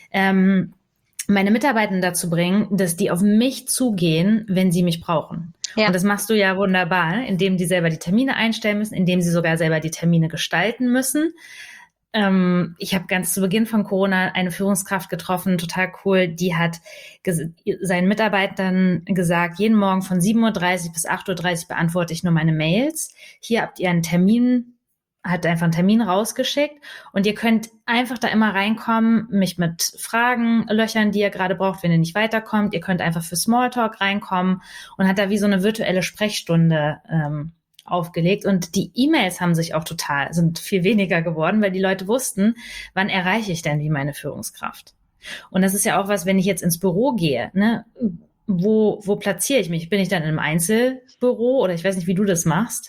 meine Mitarbeiter dazu bringen, dass die auf mich zugehen, wenn sie mich brauchen. Ja. Und das machst du ja wunderbar, indem die selber die Termine einstellen müssen, indem sie sogar selber die Termine gestalten müssen. Ich habe ganz zu Beginn von Corona eine Führungskraft getroffen, total cool, die hat seinen Mitarbeitern gesagt, jeden Morgen von 7:30 bis 8:30 beantworte ich nur meine Mails. Hier habt ihr einen Termin, hat einfach einen Termin rausgeschickt und ihr könnt einfach da immer reinkommen, mich mit Fragen löchern, die ihr gerade braucht, wenn ihr nicht weiterkommt. Ihr könnt einfach für Smalltalk reinkommen und hat da wie so eine virtuelle Sprechstunde aufgelegt. Und die E-Mails sind viel weniger geworden, weil die Leute wussten, wann erreiche ich denn wie meine Führungskraft. Und das ist ja auch was, wenn ich jetzt ins Büro gehe, ne? Wo platziere ich mich? Bin ich dann in einem Einzelbüro oder ich weiß nicht, wie du das machst?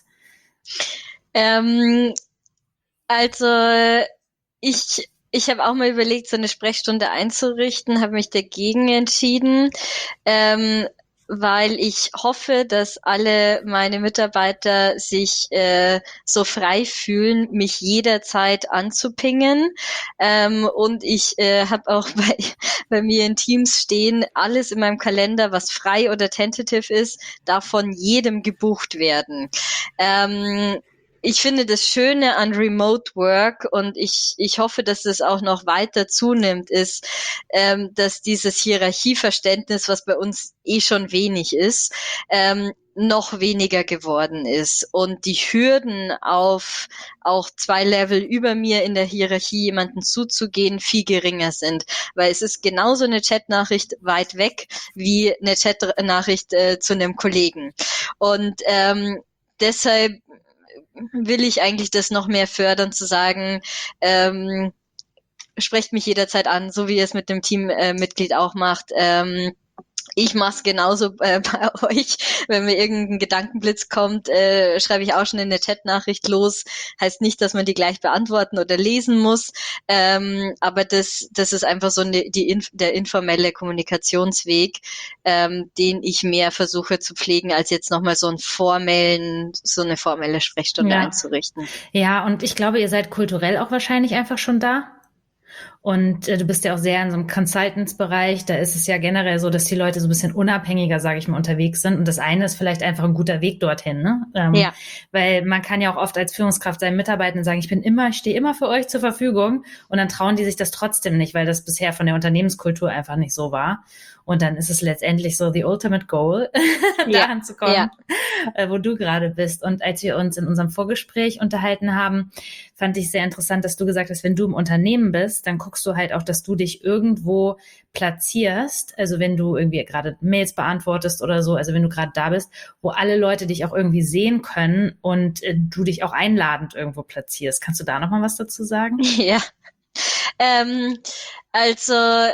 Also ich habe auch mal überlegt, so eine Sprechstunde einzurichten, habe mich dagegen entschieden, weil ich hoffe, dass alle meine Mitarbeiter sich so frei fühlen, mich jederzeit anzupingen. Und ich habe auch bei mir in Teams stehen, alles in meinem Kalender, was frei oder tentative ist, darf von jedem gebucht werden. Ich finde das Schöne an Remote Work und ich hoffe, dass es auch noch weiter zunimmt, ist, dass dieses Hierarchieverständnis, was bei uns schon wenig ist, noch weniger geworden ist und die Hürden auf auch 2 Level über mir in der Hierarchie jemanden zuzugehen viel geringer sind, weil es ist genauso eine Chatnachricht weit weg wie eine Chatnachricht zu einem Kollegen und deshalb will ich eigentlich das noch mehr fördern, zu sagen, sprecht mich jederzeit an, so wie ihr es mit dem Teammitglied auch macht. Ich mache es genauso bei euch. Wenn mir irgendein Gedankenblitz kommt, schreibe ich auch schon in eine Chatnachricht los. Heißt nicht, dass man die gleich beantworten oder lesen muss. Aber das ist einfach so der informelle Kommunikationsweg, den ich mehr versuche zu pflegen, als jetzt nochmal so eine formelle Sprechstunde Ja. einzurichten. Ja, und ich glaube, ihr seid kulturell auch wahrscheinlich einfach schon da. Und du bist ja auch sehr in so einem Consultants-Bereich. Da ist es ja generell so, dass die Leute so ein bisschen unabhängiger, sage ich mal, unterwegs sind. Und das eine ist vielleicht einfach ein guter Weg dorthin, ne? Ja, Weil man kann ja auch oft als Führungskraft seinen Mitarbeitenden sagen, ich stehe immer für euch zur Verfügung. Und dann trauen die sich das trotzdem nicht, weil das bisher von der Unternehmenskultur einfach nicht so war. Und dann ist es letztendlich so the ultimate goal, ja, dahin zu ja. kommen, wo du gerade bist. Und als wir uns in unserem Vorgespräch unterhalten haben, fand ich sehr interessant, dass du gesagt hast, wenn du im Unternehmen bist, dann guckst du halt auch, dass du dich irgendwo platzierst. Also wenn du irgendwie gerade Mails beantwortest oder so, also wenn du gerade da bist, wo alle Leute dich auch irgendwie sehen können und du dich auch einladend irgendwo platzierst. Kannst du da noch mal was dazu sagen? Ja. Ähm, also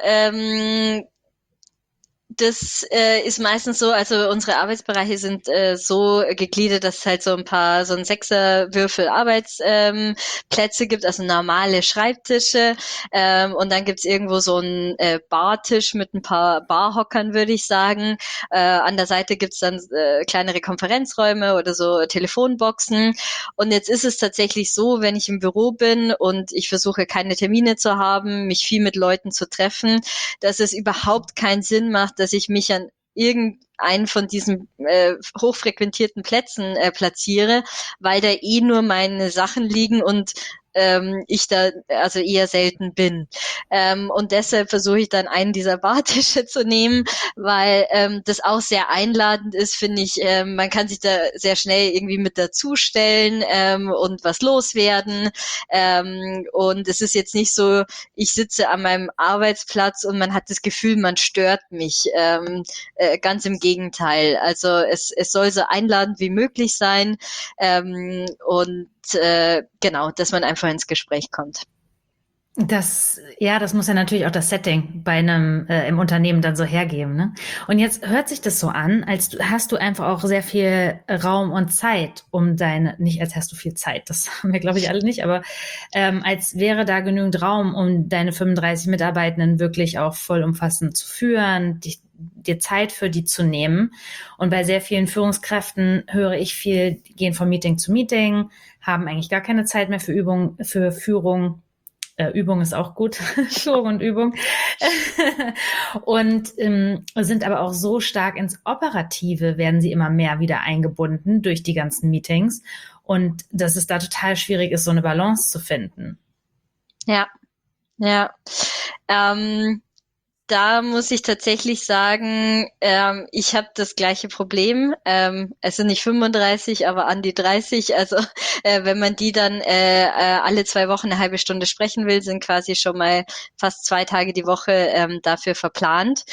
das ist meistens so, also unsere Arbeitsbereiche sind so gegliedert, dass es halt so ein Sechserwürfel Arbeitsplätze gibt, also normale Schreibtische, und dann gibt's irgendwo so einen Bartisch mit ein paar Barhockern, würde ich sagen. An der Seite gibt's dann kleinere Konferenzräume oder so Telefonboxen. Und jetzt ist es tatsächlich so, wenn ich im Büro bin und ich versuche keine Termine zu haben, mich viel mit Leuten zu treffen, dass es überhaupt keinen Sinn macht, dass ich mich an irgendeinen von diesen hochfrequentierten Plätzen platziere, weil da eh nur meine Sachen liegen und ich da also eher selten bin. Und deshalb versuche ich dann einen dieser Bartische zu nehmen, weil das auch sehr einladend ist, finde ich. Man kann sich da sehr schnell irgendwie mit dazustellen und was loswerden. Und es ist jetzt nicht so, ich sitze an meinem Arbeitsplatz und man hat das Gefühl, man stört mich. Ganz im Gegenteil. Also es soll so einladend wie möglich sein, und genau, dass man einfach ins Gespräch kommt. Das muss ja natürlich auch das Setting bei einem im Unternehmen dann so hergeben, ne? Und jetzt hört sich das so an, hast du einfach auch sehr viel Raum und Zeit, nicht als hast du viel Zeit, das haben wir glaube ich alle nicht, aber als wäre da genügend Raum, um deine 35 Mitarbeitenden wirklich auch vollumfassend zu führen, dir Zeit für die zu nehmen. Und bei sehr vielen Führungskräften höre ich viel, die gehen von Meeting zu Meeting, haben eigentlich gar keine Zeit mehr für Führung. Übung ist auch gut, Führung und Übung. Und sind aber auch so stark ins Operative, werden sie immer mehr wieder eingebunden durch die ganzen Meetings. Und dass es da total schwierig ist, so eine Balance zu finden. Ja, ja. Da muss ich tatsächlich sagen, ich habe das gleiche Problem. Es sind nicht 35, aber an die 30. Also wenn man die dann alle 2 Wochen eine halbe Stunde sprechen will, sind quasi schon mal fast 2 Tage die Woche dafür verplant.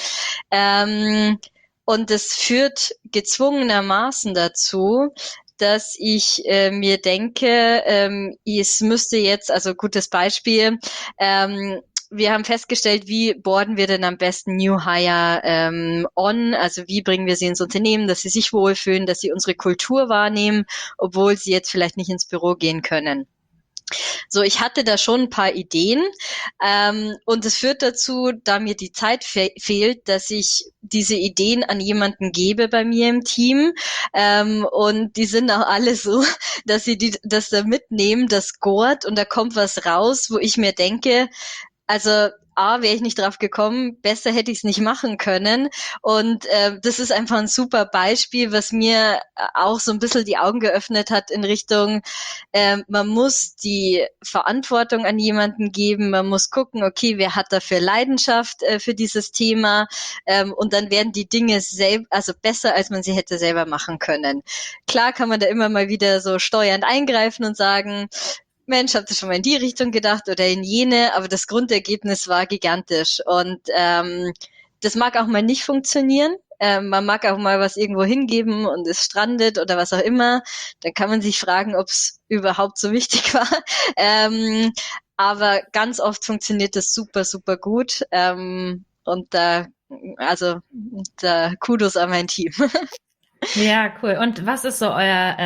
Und das führt gezwungenermaßen dazu, dass ich mir denke, es müsste jetzt, also gutes Beispiel, wir haben festgestellt, wie boarden wir denn am besten New Hire on, also wie bringen wir sie ins Unternehmen, dass sie sich wohlfühlen, dass sie unsere Kultur wahrnehmen, obwohl sie jetzt vielleicht nicht ins Büro gehen können. So, ich hatte da schon ein paar Ideen, und es führt dazu, da mir die Zeit fehlt, dass ich diese Ideen an jemanden gebe bei mir im Team, und die sind auch alle so, dass sie das da mitnehmen, das scoret und da kommt was raus, wo ich mir denke, also A, wäre ich nicht drauf gekommen, besser hätte ich es nicht machen können. Und das ist einfach ein super Beispiel, was mir auch so ein bisschen die Augen geöffnet hat in Richtung, man muss die Verantwortung an jemanden geben, man muss gucken, okay, wer hat dafür Leidenschaft für dieses Thema, und dann werden die Dinge also besser, als man sie hätte selber machen können. Klar kann man da immer mal wieder so steuernd eingreifen und sagen, Mensch, habt ihr schon mal in die Richtung gedacht oder in jene, aber das Grundergebnis war gigantisch. Und das mag auch mal nicht funktionieren. Man mag auch mal was irgendwo hingeben und es strandet oder was auch immer. Dann kann man sich fragen, ob es überhaupt so wichtig war. Aber ganz oft funktioniert das super, super gut. da Kudos an mein Team. Ja, cool. Und was ist so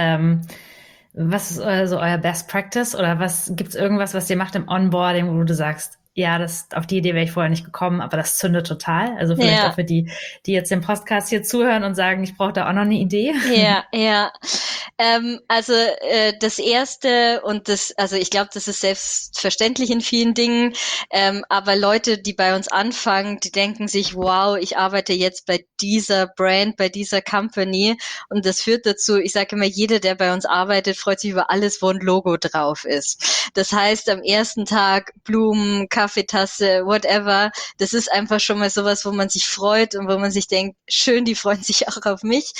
euer Best Practice oder gibt's irgendwas, was ihr macht im Onboarding, wo du sagst, ja, auf die Idee wäre ich vorher nicht gekommen, aber das zündet total. Also vielleicht auch für die jetzt den Podcast hier zuhören und sagen, ich brauche da auch noch eine Idee. Ja. Das Erste also ich glaube, das ist selbstverständlich in vielen Dingen, aber Leute, die bei uns anfangen, die denken sich, wow, ich arbeite jetzt bei dieser Brand, bei dieser Company und das führt dazu, ich sage immer, jeder, der bei uns arbeitet, freut sich über alles, wo ein Logo drauf ist. Das heißt, am ersten Tag Blumen, Kaffeetasse, whatever, das ist einfach schon mal sowas, wo man sich freut und wo man sich denkt, schön, die freuen sich auch auf mich.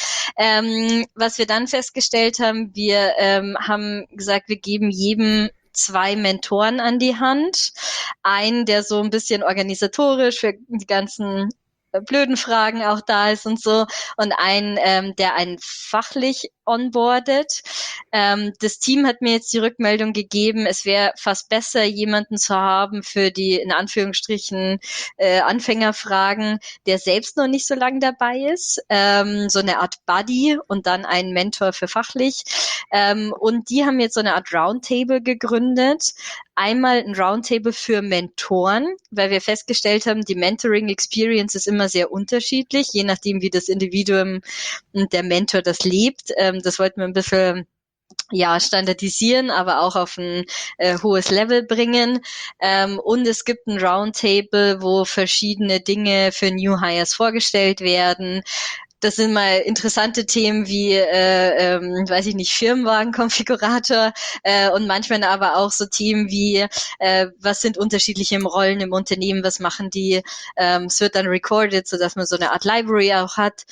Was wir dann festgestellt haben, wir haben gesagt, wir geben jedem 2 Mentoren an die Hand. Einen, der so ein bisschen organisatorisch für die ganzen blöden Fragen auch da ist und so, und einen, der einen fachlich onboardet. Das Team hat mir jetzt die Rückmeldung gegeben, es wäre fast besser, jemanden zu haben für die, in Anführungsstrichen, Anfängerfragen, der selbst noch nicht so lange dabei ist, so eine Art Buddy und dann einen Mentor für fachlich. Und die haben jetzt so eine Art Roundtable gegründet. Einmal ein Roundtable für Mentoren, weil wir festgestellt haben, die Mentoring-Experience ist immer sehr unterschiedlich, je nachdem, wie das Individuum und der Mentor das lebt. Das wollten wir ein bisschen standardisieren, aber auch auf ein hohes Level bringen. Und es gibt ein Roundtable, wo verschiedene Dinge für New Hires vorgestellt werden. Das sind mal interessante Themen wie, weiß ich nicht, Firmenwagenkonfigurator und manchmal aber auch so Themen wie, was sind unterschiedliche Rollen im Unternehmen, was machen die? Es wird dann recorded, sodass man so eine Art Library auch hat.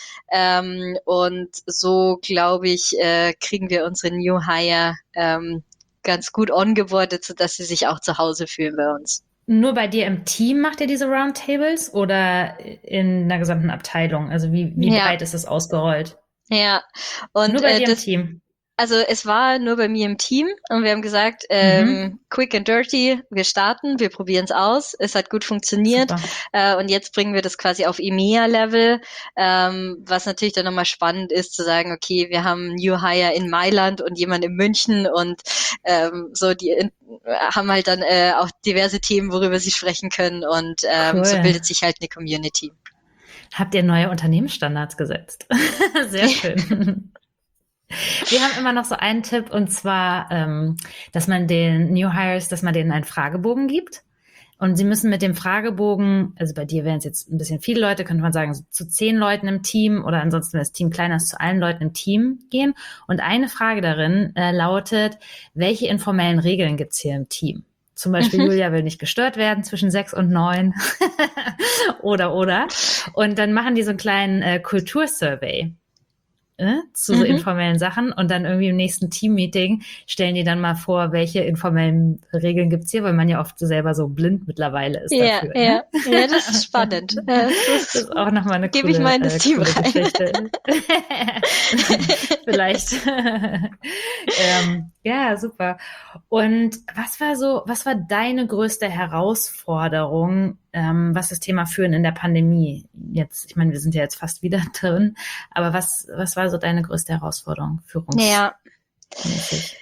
Und so, glaube ich, kriegen wir unsere New Hire ganz gut ongeboardet, sodass sie sich auch zu Hause fühlen bei uns. Nur bei dir im Team macht ihr diese Roundtables oder in der gesamten Abteilung? Also wie breit ist das ausgerollt? Ja, und nur bei dir im Team. Also es war nur bei mir im Team und wir haben gesagt, quick and dirty, wir starten, wir probieren es aus. Es hat gut funktioniert und jetzt bringen wir das quasi auf EMEA-Level, was natürlich dann nochmal spannend ist, zu sagen, okay, wir haben New Hire in Mailand und jemand in München und die haben halt dann auch diverse Themen, worüber sie sprechen können und cool. So bildet sich halt eine Community. Habt ihr neue Unternehmensstandards gesetzt? Sehr schön. Wir haben immer noch so einen Tipp, und zwar, dass man den New Hires, dass man denen einen Fragebogen gibt. Und sie müssen mit dem Fragebogen, also bei dir wären es jetzt ein bisschen viele Leute, könnte man sagen, so zu 10 Leuten im Team oder ansonsten, wenn das Team kleiner ist, zu allen Leuten im Team gehen. Und eine Frage darin lautet, welche informellen Regeln gibt's hier im Team? Zum Beispiel, Julia will nicht gestört werden zwischen 6 und 9 oder. Und dann machen die so einen kleinen Kultursurvey zu so informellen Sachen und dann irgendwie im nächsten Team-Meeting stellen die dann mal vor, welche informellen Regeln gibt's hier, weil man ja oft so selber so blind mittlerweile ist dafür. Ja, das ist spannend. Das ist auch nochmal eine coole, gebe ich mal in das Team rein. Geschichte. Vielleicht. Ja, super. Und was war deine größte Herausforderung, was das Thema Führen in der Pandemie jetzt, ich meine, wir sind ja jetzt fast wieder drin, aber was war so deine größte Herausforderung, führungsmäßig?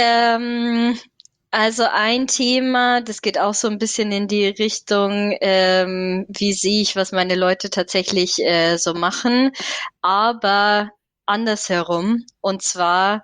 Also ein Thema, das geht auch so ein bisschen in die Richtung, wie sehe ich, was meine Leute tatsächlich so machen, aber andersherum, und zwar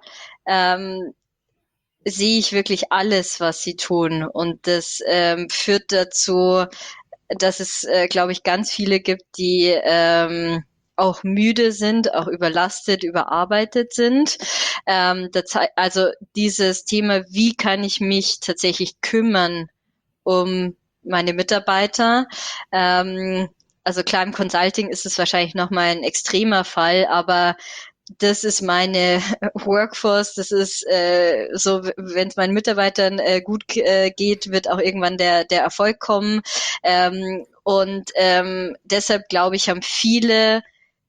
sehe ich wirklich alles, was sie tun, und das führt dazu, dass es, glaube ich, ganz viele gibt, die auch müde sind, auch überlastet, überarbeitet sind. Also dieses Thema, wie kann ich mich tatsächlich kümmern um meine Mitarbeiter? Also klar, im Consulting ist es wahrscheinlich nochmal ein extremer Fall, aber das ist meine Workforce, das ist so, wenn es meinen Mitarbeitern gut geht, wird auch irgendwann der Erfolg kommen. Deshalb glaube ich, haben viele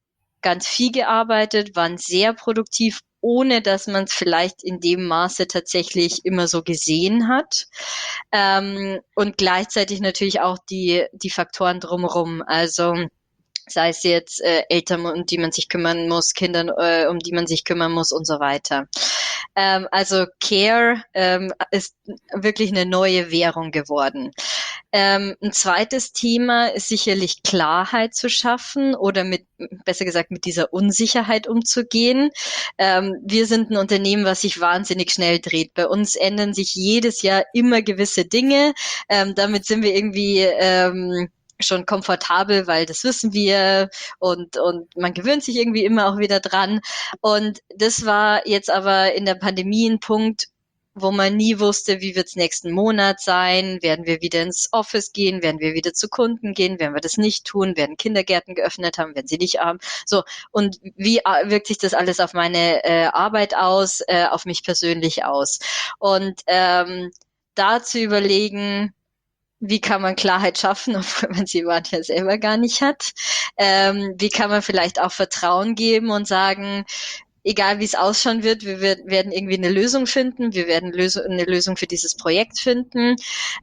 ganz viel gearbeitet, waren sehr produktiv, ohne dass man es vielleicht in dem Maße tatsächlich immer so gesehen hat. Und gleichzeitig natürlich auch die Faktoren drumherum. Also sei es jetzt Eltern, um die man sich kümmern muss, Kindern, um die man sich kümmern muss und so weiter. Also Care ist wirklich eine neue Währung geworden. Ein zweites Thema ist sicherlich Klarheit zu schaffen oder besser gesagt, mit dieser Unsicherheit umzugehen. Wir sind ein Unternehmen, was sich wahnsinnig schnell dreht. Bei uns ändern sich jedes Jahr immer gewisse Dinge. Damit sind wir irgendwie schon komfortabel, weil das wissen wir und man gewöhnt sich irgendwie immer auch wieder dran. Und das war jetzt aber in der Pandemie ein Punkt, wo man nie wusste, wie wird's nächsten Monat sein, werden wir wieder ins Office gehen, werden wir wieder zu Kunden gehen, werden wir das nicht tun, werden Kindergärten geöffnet haben, werden sie nicht haben. So, und wie wirkt sich das alles auf meine Arbeit aus, auf mich persönlich aus? Und da zu überlegen, wie kann man Klarheit schaffen, obwohl man sie manchmal selber gar nicht hat? Wie kann man vielleicht auch Vertrauen geben und sagen, egal wie es ausschauen wird, wir werden irgendwie eine Lösung finden, wir werden eine Lösung für dieses Projekt finden.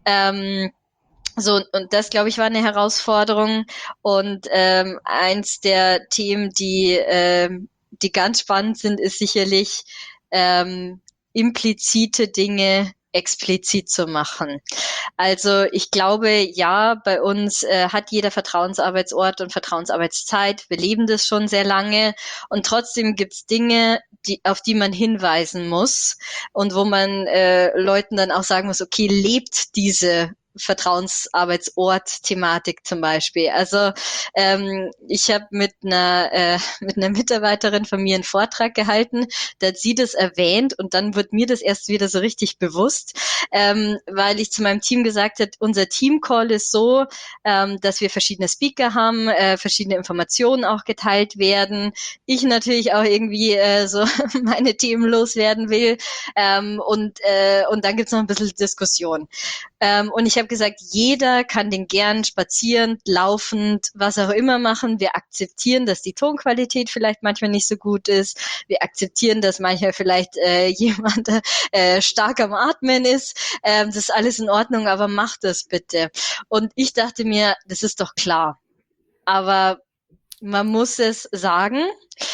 So, und das, glaube ich, war eine Herausforderung. Und eins der Themen, die ganz spannend sind, ist sicherlich implizite Dinge explizit zu machen. Also ich glaube, ja, bei uns hat jeder Vertrauensarbeitsort und Vertrauensarbeitszeit. Wir leben das schon sehr lange und trotzdem gibt's Dinge, auf die man hinweisen muss und wo man Leuten dann auch sagen muss, okay, lebt diese Vertrauensarbeitsort-Thematik zum Beispiel. Also ich habe mit einer Mitarbeiterin von mir einen Vortrag gehalten, da hat sie das erwähnt und dann wird mir das erst wieder so richtig bewusst, weil ich zu meinem Team gesagt habe, unser Team-Call ist so, dass wir verschiedene Speaker haben, verschiedene Informationen auch geteilt werden. Ich natürlich auch irgendwie so meine Themen loswerden will und dann gibt's noch ein bisschen Diskussion. Und ich habe gesagt, jeder kann den gern spazierend, laufend, was auch immer machen. Wir akzeptieren, dass die Tonqualität vielleicht manchmal nicht so gut ist. Wir akzeptieren, dass manchmal vielleicht jemand stark am Atmen ist. Das ist alles in Ordnung, aber macht das bitte. Und ich dachte mir, das ist doch klar. Aber man muss es sagen.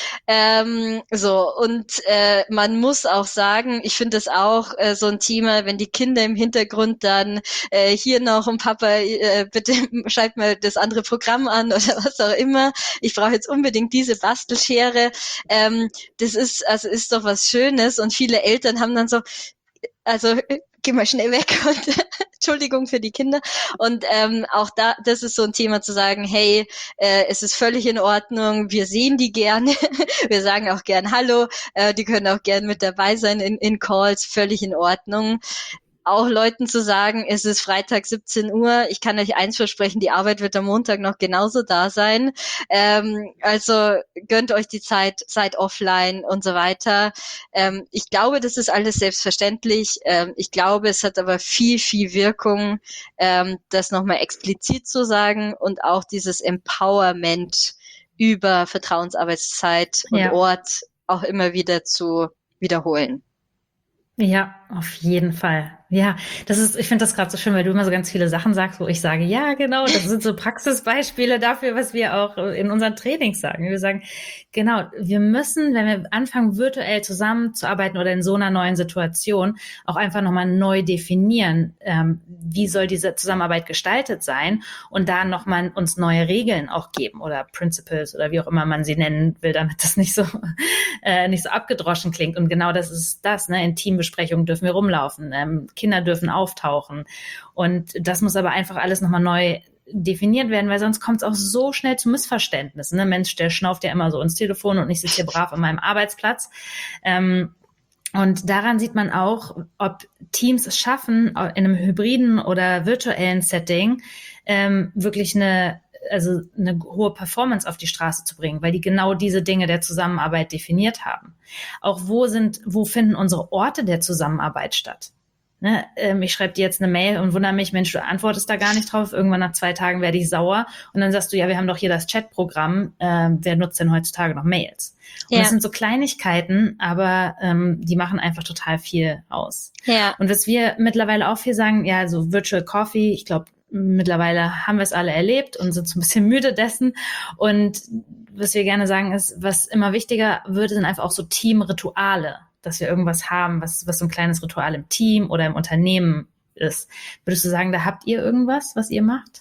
Und man muss auch sagen, ich finde das auch so ein Thema, wenn die Kinder im Hintergrund dann hier noch und Papa, bitte schalt mal das andere Programm an oder was auch immer. Ich brauche jetzt unbedingt diese Bastelschere. Das ist doch was Schönes und viele Eltern haben dann so, also geh mal schnell weg und Entschuldigung für die Kinder. Und auch das ist so ein Thema zu sagen, hey, es ist völlig in Ordnung, wir sehen die gerne, wir sagen auch gern Hallo, die können auch gern mit dabei sein in Calls, völlig in Ordnung. Auch Leuten zu sagen, es ist Freitag 17 Uhr, ich kann euch eins versprechen, die Arbeit wird am Montag noch genauso da sein. Also gönnt euch die Zeit, seid offline und so weiter. Ich glaube, das ist alles selbstverständlich. Ich glaube, es hat aber viel, viel Wirkung, das nochmal explizit zu sagen und auch dieses Empowerment über Vertrauensarbeitszeit und Ort auch immer wieder zu wiederholen. Ja, auf jeden Fall. Ja, ich finde das gerade so schön, weil du immer so ganz viele Sachen sagst, wo ich sage, ja, genau, das sind so Praxisbeispiele dafür, was wir auch in unseren Trainings sagen. Wir sagen, genau, wir müssen, wenn wir anfangen, virtuell zusammenzuarbeiten oder in so einer neuen Situation, auch einfach nochmal neu definieren, wie soll diese Zusammenarbeit gestaltet sein und da nochmal uns neue Regeln auch geben oder Principles oder wie auch immer man sie nennen will, damit das nicht so abgedroschen klingt. Und genau das ist das, ne? In Teambesprechungen dürfen wir rumlaufen, Kinder dürfen auftauchen. Und das muss aber einfach alles nochmal neu definiert werden, weil sonst kommt es auch so schnell zu Missverständnissen. Ne? Mensch, der schnauft ja immer so ins Telefon und ich sitze hier brav an meinem Arbeitsplatz. Und daran sieht man auch, ob Teams es schaffen, in einem hybriden oder virtuellen Setting wirklich eine hohe Performance auf die Straße zu bringen, weil die genau diese Dinge der Zusammenarbeit definiert haben. Auch wo finden unsere Orte der Zusammenarbeit statt? ne, ich schreibe dir jetzt eine Mail und wundere mich, Mensch, du antwortest da gar nicht drauf. Irgendwann nach 2 Tagen werde ich sauer. Und dann sagst du, ja, wir haben doch hier das Chatprogramm. Wer nutzt denn heutzutage noch Mails? Und das Ja, sind so Kleinigkeiten, aber die machen einfach total viel aus. ja. Und was wir mittlerweile auch viel sagen, ja, so Virtual Coffee, ich glaube, mittlerweile haben wir es alle erlebt und sind so ein bisschen müde dessen. Und was wir gerne sagen ist, was immer wichtiger wird, sind einfach auch so Teamrituale, dass wir irgendwas haben, was so ein kleines Ritual im Team oder im Unternehmen ist. Würdest du sagen, da habt ihr irgendwas, was ihr macht?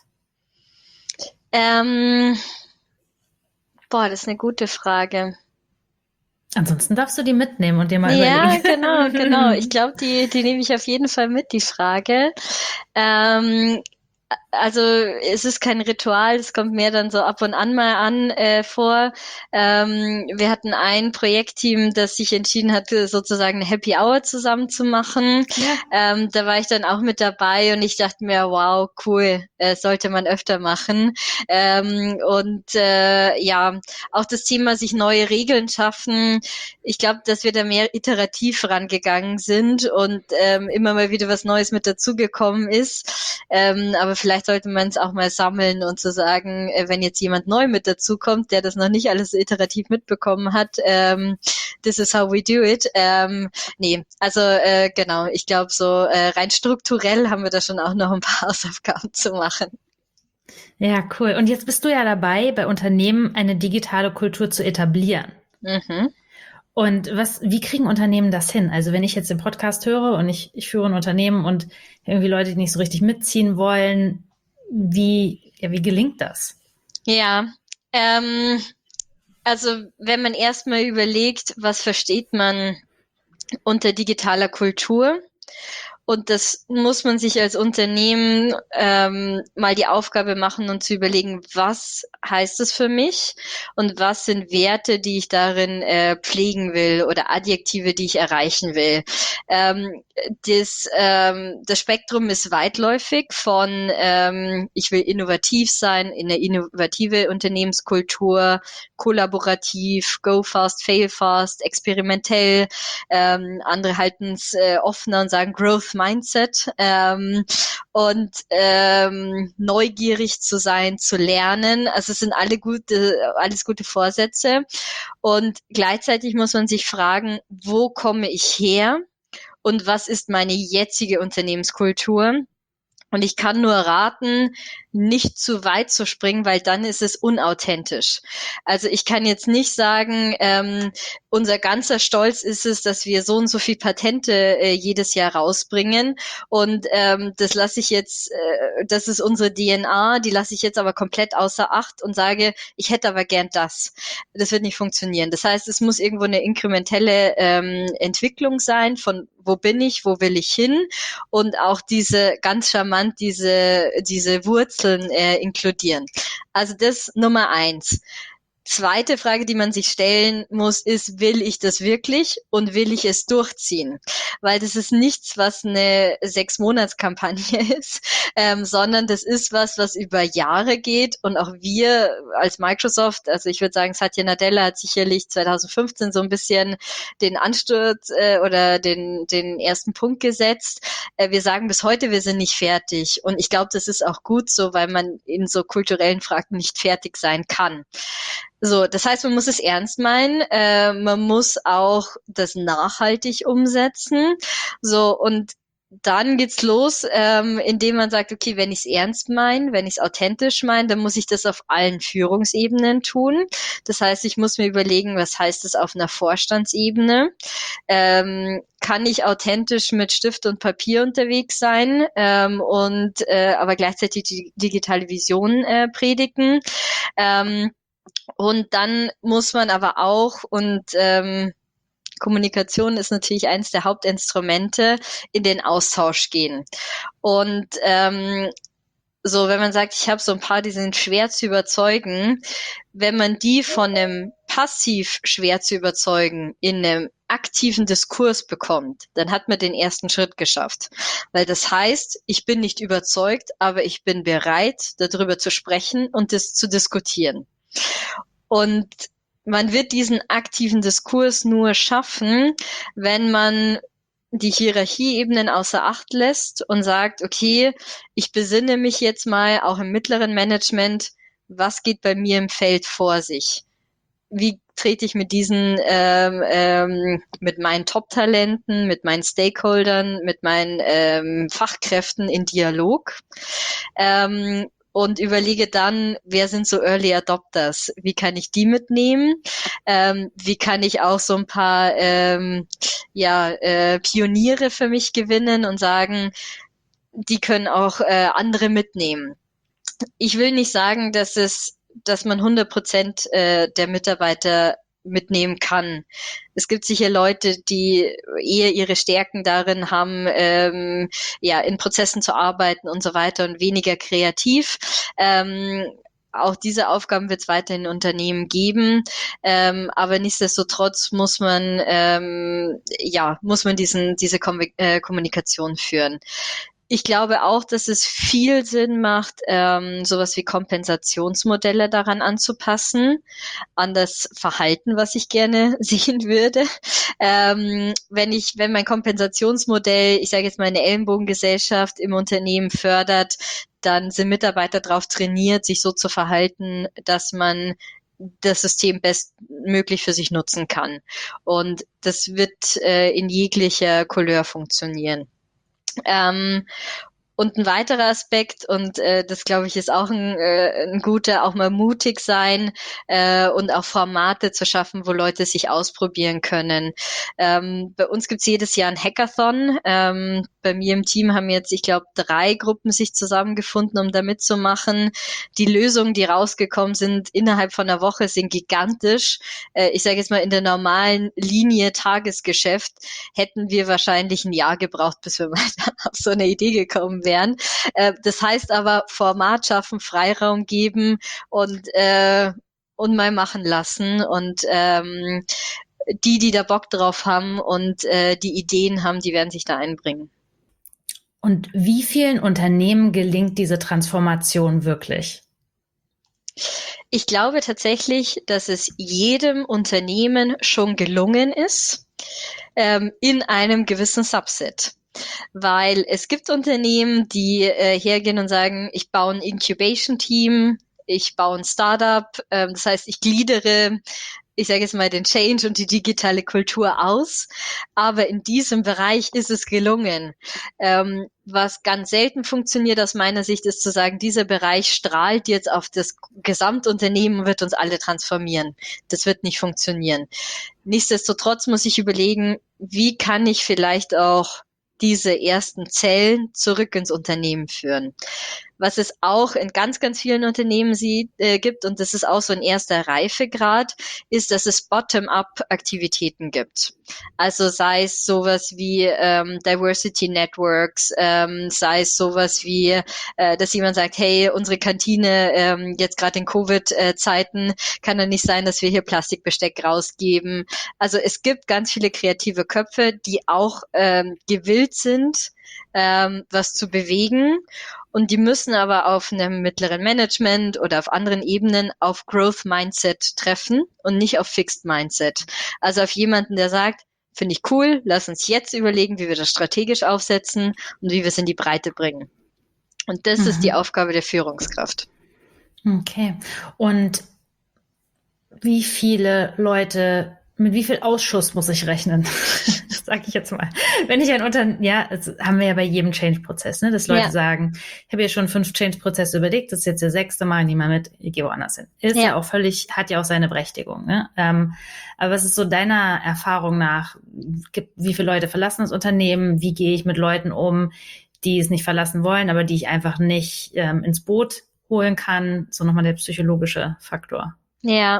Ähm, das ist eine gute Frage. Ansonsten darfst du die mitnehmen und dir mal Ja, genau, genau. Ich überlegen. glaube, die nehme ich auf jeden Fall mit, die Frage. Ähm, also es ist kein Ritual, es kommt mehr dann so ab und an mal vor. Wir hatten ein Projektteam, das sich entschieden hatte, sozusagen eine Happy Hour zusammen zu machen. Ja, Da war ich dann auch mit dabei und ich dachte mir, wow, cool, sollte man öfter machen. Ja, auch das Thema sich neue Regeln schaffen. Ich glaube, dass wir da mehr iterativ rangegangen sind und immer mal wieder was Neues mit dazugekommen ist. Aber vielleicht sollte man es auch mal sammeln und zu sagen, wenn jetzt jemand neu mit dazukommt, der das noch nicht alles so iterativ mitbekommen hat, this is how we do it. Nee, also genau, ich glaube so rein strukturell haben wir da schon auch noch ein paar Hausaufgaben zu machen. ja, cool. Und jetzt bist du ja dabei, bei Unternehmen eine digitale Kultur zu etablieren. Mhm. Und wie kriegen Unternehmen das hin? Also wenn ich jetzt den Podcast höre und ich führe ein Unternehmen und irgendwie Leute, die nicht so richtig mitziehen wollen, wie gelingt das? Ja, also wenn man erstmal überlegt, was versteht man unter digitaler Kultur? Und das muss man sich als Unternehmen mal die Aufgabe machen und zu überlegen, was heißt es für mich und was sind Werte, die ich darin pflegen will oder Adjektive, die ich erreichen will. Das Spektrum ist weitläufig von ich will innovativ sein, in eine innovative Unternehmenskultur, kollaborativ, go fast, fail fast, experimentell. Andere halten es offener und sagen Growth Mindset neugierig zu sein, zu lernen. Also es sind alles gute Vorsätze. Und gleichzeitig muss man sich fragen, wo komme ich her und was ist meine jetzige Unternehmenskultur? Und ich kann nur raten, nicht zu weit zu springen, weil dann ist es unauthentisch. Also ich kann jetzt nicht sagen, unser ganzer Stolz ist es, dass wir so und so viel Patente jedes Jahr rausbringen. Und das lasse ich jetzt, das ist unsere DNA, die lasse ich jetzt aber komplett außer Acht und sage, ich hätte aber gern das. Das wird nicht funktionieren. Das heißt, es muss irgendwo eine inkrementelle Entwicklung sein von wo bin ich, wo will ich hin und auch ganz charmant diese Wurzeln inkludieren. Also das Nummer 1. Zweite Frage, die man sich stellen muss, ist, will ich das wirklich und will ich es durchziehen? Weil das ist nichts, was eine 6-Monats-Kampagne ist, sondern das ist was über Jahre geht und auch wir als Microsoft, also ich würde sagen, Satya Nadella hat sicherlich 2015 so ein bisschen den Ansturz oder den ersten Punkt gesetzt. Wir sagen bis heute, wir sind nicht fertig und ich glaube, das ist auch gut so, weil man in so kulturellen Fragen nicht fertig sein kann. So, das heißt, man muss es ernst meinen, man muss auch das nachhaltig umsetzen. So, und dann geht's los, indem man sagt, okay, wenn ich es ernst meine, wenn ich es authentisch meine, dann muss ich das auf allen Führungsebenen tun. Das heißt, ich muss mir überlegen, was heißt das auf einer Vorstandsebene? Kann ich authentisch mit Stift und Papier unterwegs sein aber gleichzeitig die digitale Vision predigen? Und dann muss man aber auch, Kommunikation ist natürlich eines der Hauptinstrumente, in den Austausch gehen. Und so, wenn man sagt, ich habe so ein paar, die sind schwer zu überzeugen, wenn man die von einem passiv schwer zu überzeugen in einem aktiven Diskurs bekommt, dann hat man den ersten Schritt geschafft. Weil das heißt, ich bin nicht überzeugt, aber ich bin bereit, darüber zu sprechen und das zu diskutieren. Und man wird diesen aktiven Diskurs nur schaffen, wenn man die Hierarchieebenen außer Acht lässt und sagt, okay, ich besinne mich jetzt mal auch im mittleren Management, was geht bei mir im Feld vor sich? Wie trete ich mit mit meinen Top-Talenten, mit meinen Stakeholdern, mit meinen Fachkräften in Dialog? Und überlege dann, wer sind so Early Adopters? Wie kann ich die mitnehmen? Wie kann ich auch so ein paar Pioniere für mich gewinnen und sagen, die können auch andere mitnehmen. Ich will nicht sagen, dass man 100% der Mitarbeiter mitnehmen kann. Es gibt sicher Leute, die eher ihre Stärken darin haben, in Prozessen zu arbeiten und so weiter und weniger kreativ. Auch diese Aufgaben wird es weiterhin in Unternehmen geben, aber nichtsdestotrotz muss man diese Kommunikation führen. Ich glaube auch, dass es viel Sinn macht, sowas wie Kompensationsmodelle daran anzupassen, an das Verhalten, was ich gerne sehen würde. Wenn mein Kompensationsmodell, ich sage jetzt mal eine Ellenbogengesellschaft im Unternehmen fördert, dann sind Mitarbeiter darauf trainiert, sich so zu verhalten, dass man das System bestmöglich für sich nutzen kann. Und das wird in jeglicher Couleur funktionieren. Und ein weiterer Aspekt, und das glaube ich ist auch ein guter, auch mal mutig sein und auch Formate zu schaffen, wo Leute sich ausprobieren können. Bei uns gibt's jedes Jahr ein Hackathon. Bei mir im Team haben jetzt, ich glaube, 3 Gruppen sich zusammengefunden, um da mitzumachen. Die Lösungen, die rausgekommen sind innerhalb von einer Woche, sind gigantisch. Ich sage jetzt mal, in der normalen Linie Tagesgeschäft hätten wir wahrscheinlich ein Jahr gebraucht, bis wir mal auf so eine Idee gekommen wären. Das heißt aber, Format schaffen, Freiraum geben und mal machen lassen. Und die da Bock drauf haben und die Ideen haben, die werden sich da einbringen. Und wie vielen Unternehmen gelingt diese Transformation wirklich? Ich glaube tatsächlich, dass es jedem Unternehmen schon gelungen ist, in einem gewissen Subset. Weil es gibt Unternehmen, die hergehen und sagen, ich baue ein Incubation-Team, ich baue ein Startup, das heißt, ich gliedere, ich sage jetzt mal, den Change und die digitale Kultur aus. Aber in diesem Bereich ist es gelungen. Was ganz selten funktioniert aus meiner Sicht, ist zu sagen, dieser Bereich strahlt jetzt auf das Gesamtunternehmen und wird uns alle transformieren. Das wird nicht funktionieren. Nichtsdestotrotz muss ich überlegen, wie kann ich vielleicht auch diese ersten Zellen zurück ins Unternehmen führen. Was es auch in ganz, ganz vielen Unternehmen gibt, und das ist auch so ein erster Reifegrad, ist, dass es Bottom-up-Aktivitäten gibt. Also sei es sowas wie Diversity Networks, sei es sowas wie, dass jemand sagt, hey, unsere Kantine jetzt gerade in Covid-Zeiten kann ja nicht sein, dass wir hier Plastikbesteck rausgeben. Also es gibt ganz viele kreative Köpfe, die auch gewillt sind, was zu bewegen. Und die müssen aber auf einem mittleren Management oder auf anderen Ebenen auf Growth Mindset treffen und nicht auf Fixed Mindset. Also auf jemanden, der sagt, finde ich cool, lass uns jetzt überlegen, wie wir das strategisch aufsetzen und wie wir es in die Breite bringen. Und das ist die Aufgabe der Führungskraft. Okay. Und wie viele Leute, mit wie viel Ausschuss muss ich rechnen? Das sage ich jetzt mal. Wenn ich das haben wir ja bei jedem Change-Prozess, ne, dass Leute sagen, ich habe ja schon 5 Change-Prozesse überlegt, das ist jetzt der 6. Mal, nimm mal mit, ich gehe woanders hin. Ist ja auch völlig, hat ja auch seine Berechtigung, ne? Aber was ist so deiner Erfahrung nach, wie viele Leute verlassen das Unternehmen, wie gehe ich mit Leuten um, die es nicht verlassen wollen, aber die ich einfach nicht ins Boot holen kann, so nochmal der psychologische Faktor. Ja,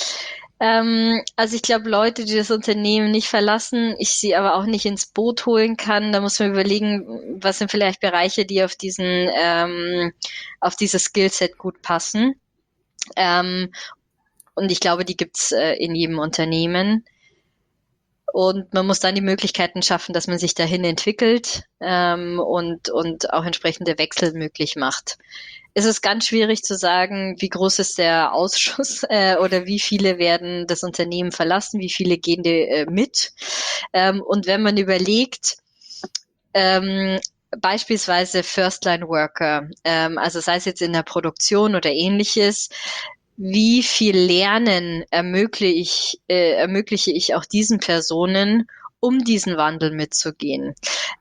also ich glaube, Leute, die das Unternehmen nicht verlassen, ich sie aber auch nicht ins Boot holen kann, da muss man überlegen, was sind vielleicht Bereiche, die auf dieses Skillset gut passen. Und ich glaube, die gibt's in jedem Unternehmen. Und man muss dann die Möglichkeiten schaffen, dass man sich dahin entwickelt und auch entsprechende Wechsel möglich macht. es ist ganz schwierig zu sagen, wie groß ist der Ausschuss oder wie viele werden das Unternehmen verlassen, wie viele gehen mit. Und wenn man überlegt, beispielsweise First-Line-Worker, also sei es jetzt in der Produktion oder ähnliches, wie viel Lernen ermögliche ich auch diesen Personen, um diesen Wandel mitzugehen.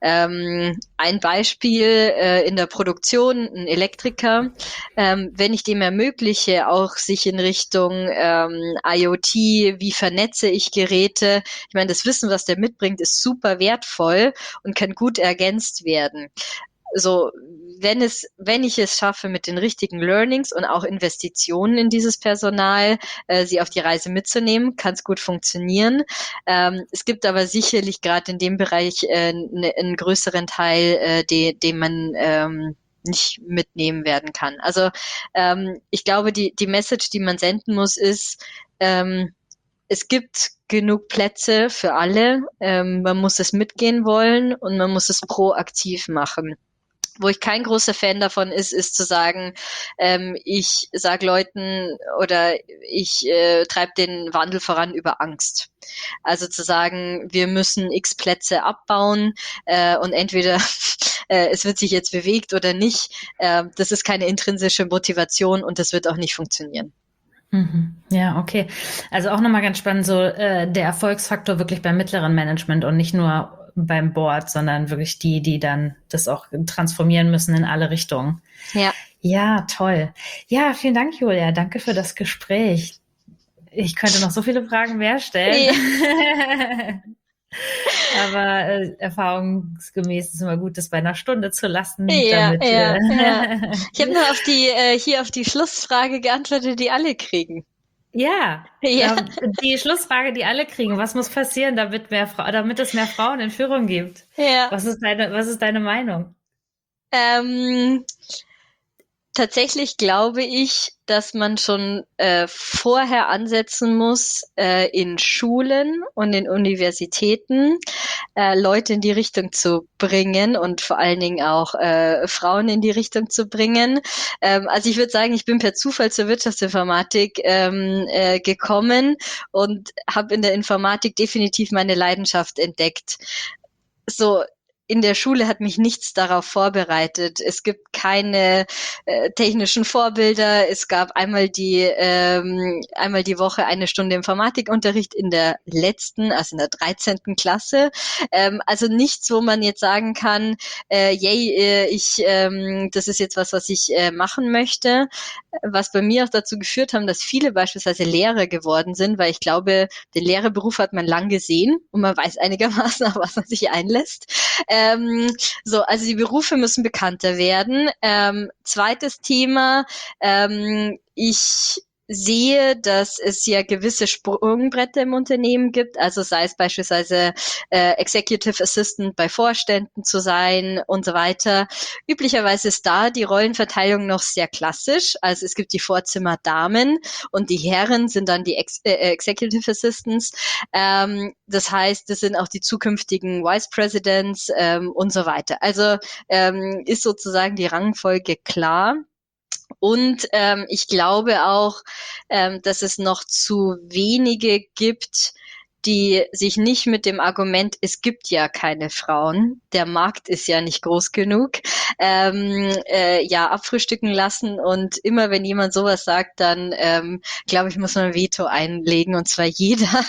Ein Beispiel in der Produktion, ein Elektriker, wenn ich dem ermögliche, auch sich in Richtung IoT, wie vernetze ich Geräte, ich meine, das Wissen, was der mitbringt, ist super wertvoll und kann gut ergänzt werden. So, wenn ich es schaffe, mit den richtigen Learnings und auch Investitionen in dieses Personal, sie auf die Reise mitzunehmen, kann es gut funktionieren. Es gibt aber sicherlich gerade in dem Bereich einen größeren Teil, den man nicht mitnehmen werden kann. Also ich glaube, die Message, die man senden muss, ist, es gibt genug Plätze für alle. Man muss es mitgehen wollen und man muss es proaktiv machen. Wo ich kein großer Fan davon ist zu sagen, ich sage Leuten oder ich treibe den Wandel voran über Angst. Also zu sagen, wir müssen x Plätze abbauen und entweder es wird sich jetzt bewegt oder nicht. Das ist keine intrinsische Motivation und das wird auch nicht funktionieren. Ja, okay. Also auch nochmal ganz spannend, so der Erfolgsfaktor wirklich beim mittleren Management und nicht nur beim Board, sondern wirklich die dann das auch transformieren müssen in alle Richtungen. Ja. Ja, toll. Ja, vielen Dank, Julia. Danke für das Gespräch. Ich könnte noch so viele Fragen mehr stellen. Ja. Aber erfahrungsgemäß ist es immer gut, das bei einer Stunde zu lassen. Ja, damit, ja. Ich habe nur hier auf die Schlussfrage geantwortet, die alle kriegen. Ja, die Schlussfrage, die alle kriegen. Was muss passieren, damit es mehr Frauen in Führung gibt? Ja. Was ist deine Meinung? Tatsächlich glaube ich, dass man schon vorher ansetzen muss, in Schulen und in Universitäten Leute in die Richtung zu bringen und vor allen Dingen auch Frauen in die Richtung zu bringen. Also ich würde sagen, ich bin per Zufall zur Wirtschaftsinformatik gekommen und habe in der Informatik definitiv meine Leidenschaft entdeckt. So, in der Schule hat mich nichts darauf vorbereitet. Es gibt keine technischen Vorbilder. Es gab einmal die Woche eine Stunde Informatikunterricht in der also in der 13. Klasse. Also nichts, wo man jetzt sagen kann, das ist jetzt was ich machen möchte. Was bei mir auch dazu geführt haben, dass viele beispielsweise Lehrer geworden sind, weil ich glaube, den Lehrerberuf hat man lang gesehen und man weiß einigermaßen, auf was man sich einlässt. Also die Berufe müssen bekannter werden. Zweites Thema, ich sehe, dass es ja gewisse Sprungbretter im Unternehmen gibt, also sei es beispielsweise Executive Assistant bei Vorständen zu sein und so weiter. Üblicherweise ist da die Rollenverteilung noch sehr klassisch, also es gibt die Vorzimmerdamen und die Herren sind dann die Executive Assistants. Das heißt, das sind auch die zukünftigen Vice Presidents und so weiter. Also ist sozusagen die Rangfolge klar. Und ich glaube auch, dass es noch zu wenige gibt, die sich nicht mit dem Argument, es gibt ja keine Frauen, der Markt ist ja nicht groß genug, abfrühstücken lassen. Und immer wenn jemand sowas sagt, dann glaube ich, muss man ein Veto einlegen und zwar jeder.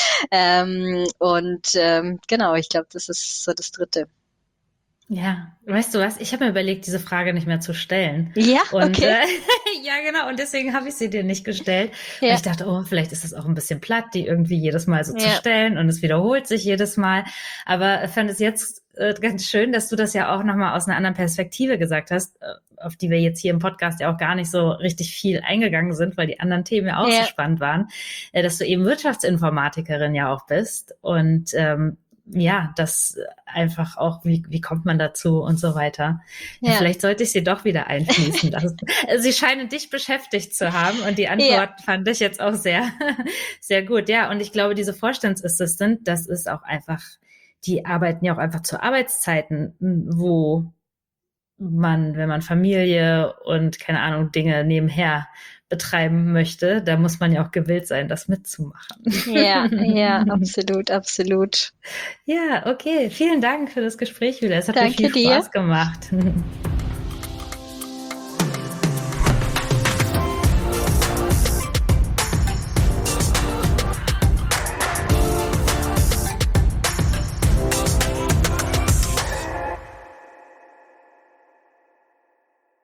Genau, ich glaube, das ist so das Dritte. Ja, weißt du was? Ich habe mir überlegt, diese Frage nicht mehr zu stellen. Ja, und, okay. Ja, genau. Und deswegen habe ich sie dir nicht gestellt. Ja. Und ich dachte, vielleicht ist das auch ein bisschen platt, die irgendwie jedes Mal so zu stellen. Und es wiederholt sich jedes Mal. Aber ich fand es jetzt ganz schön, dass du das ja auch nochmal aus einer anderen Perspektive gesagt hast, auf die wir jetzt hier im Podcast ja auch gar nicht so richtig viel eingegangen sind, weil die anderen Themen ja auch so spannend waren, dass du eben Wirtschaftsinformatikerin ja auch bist. Und das einfach auch, wie kommt man dazu und so weiter. Ja, vielleicht sollte ich sie doch wieder einfließen lassen. Sie scheinen dich beschäftigt zu haben und die Antwort fand ich jetzt auch sehr, sehr gut. Ja, und ich glaube, diese Vorstandsassistent, das ist auch einfach, die arbeiten ja auch einfach zu Arbeitszeiten, wo wenn man Familie und, keine Ahnung, Dinge nebenher betreiben möchte, da muss man ja auch gewillt sein, das mitzumachen. Ja, absolut, absolut. Ja, okay. Vielen Dank für das Gespräch, Julia. Es hat mir Danke viel dir. Spaß gemacht.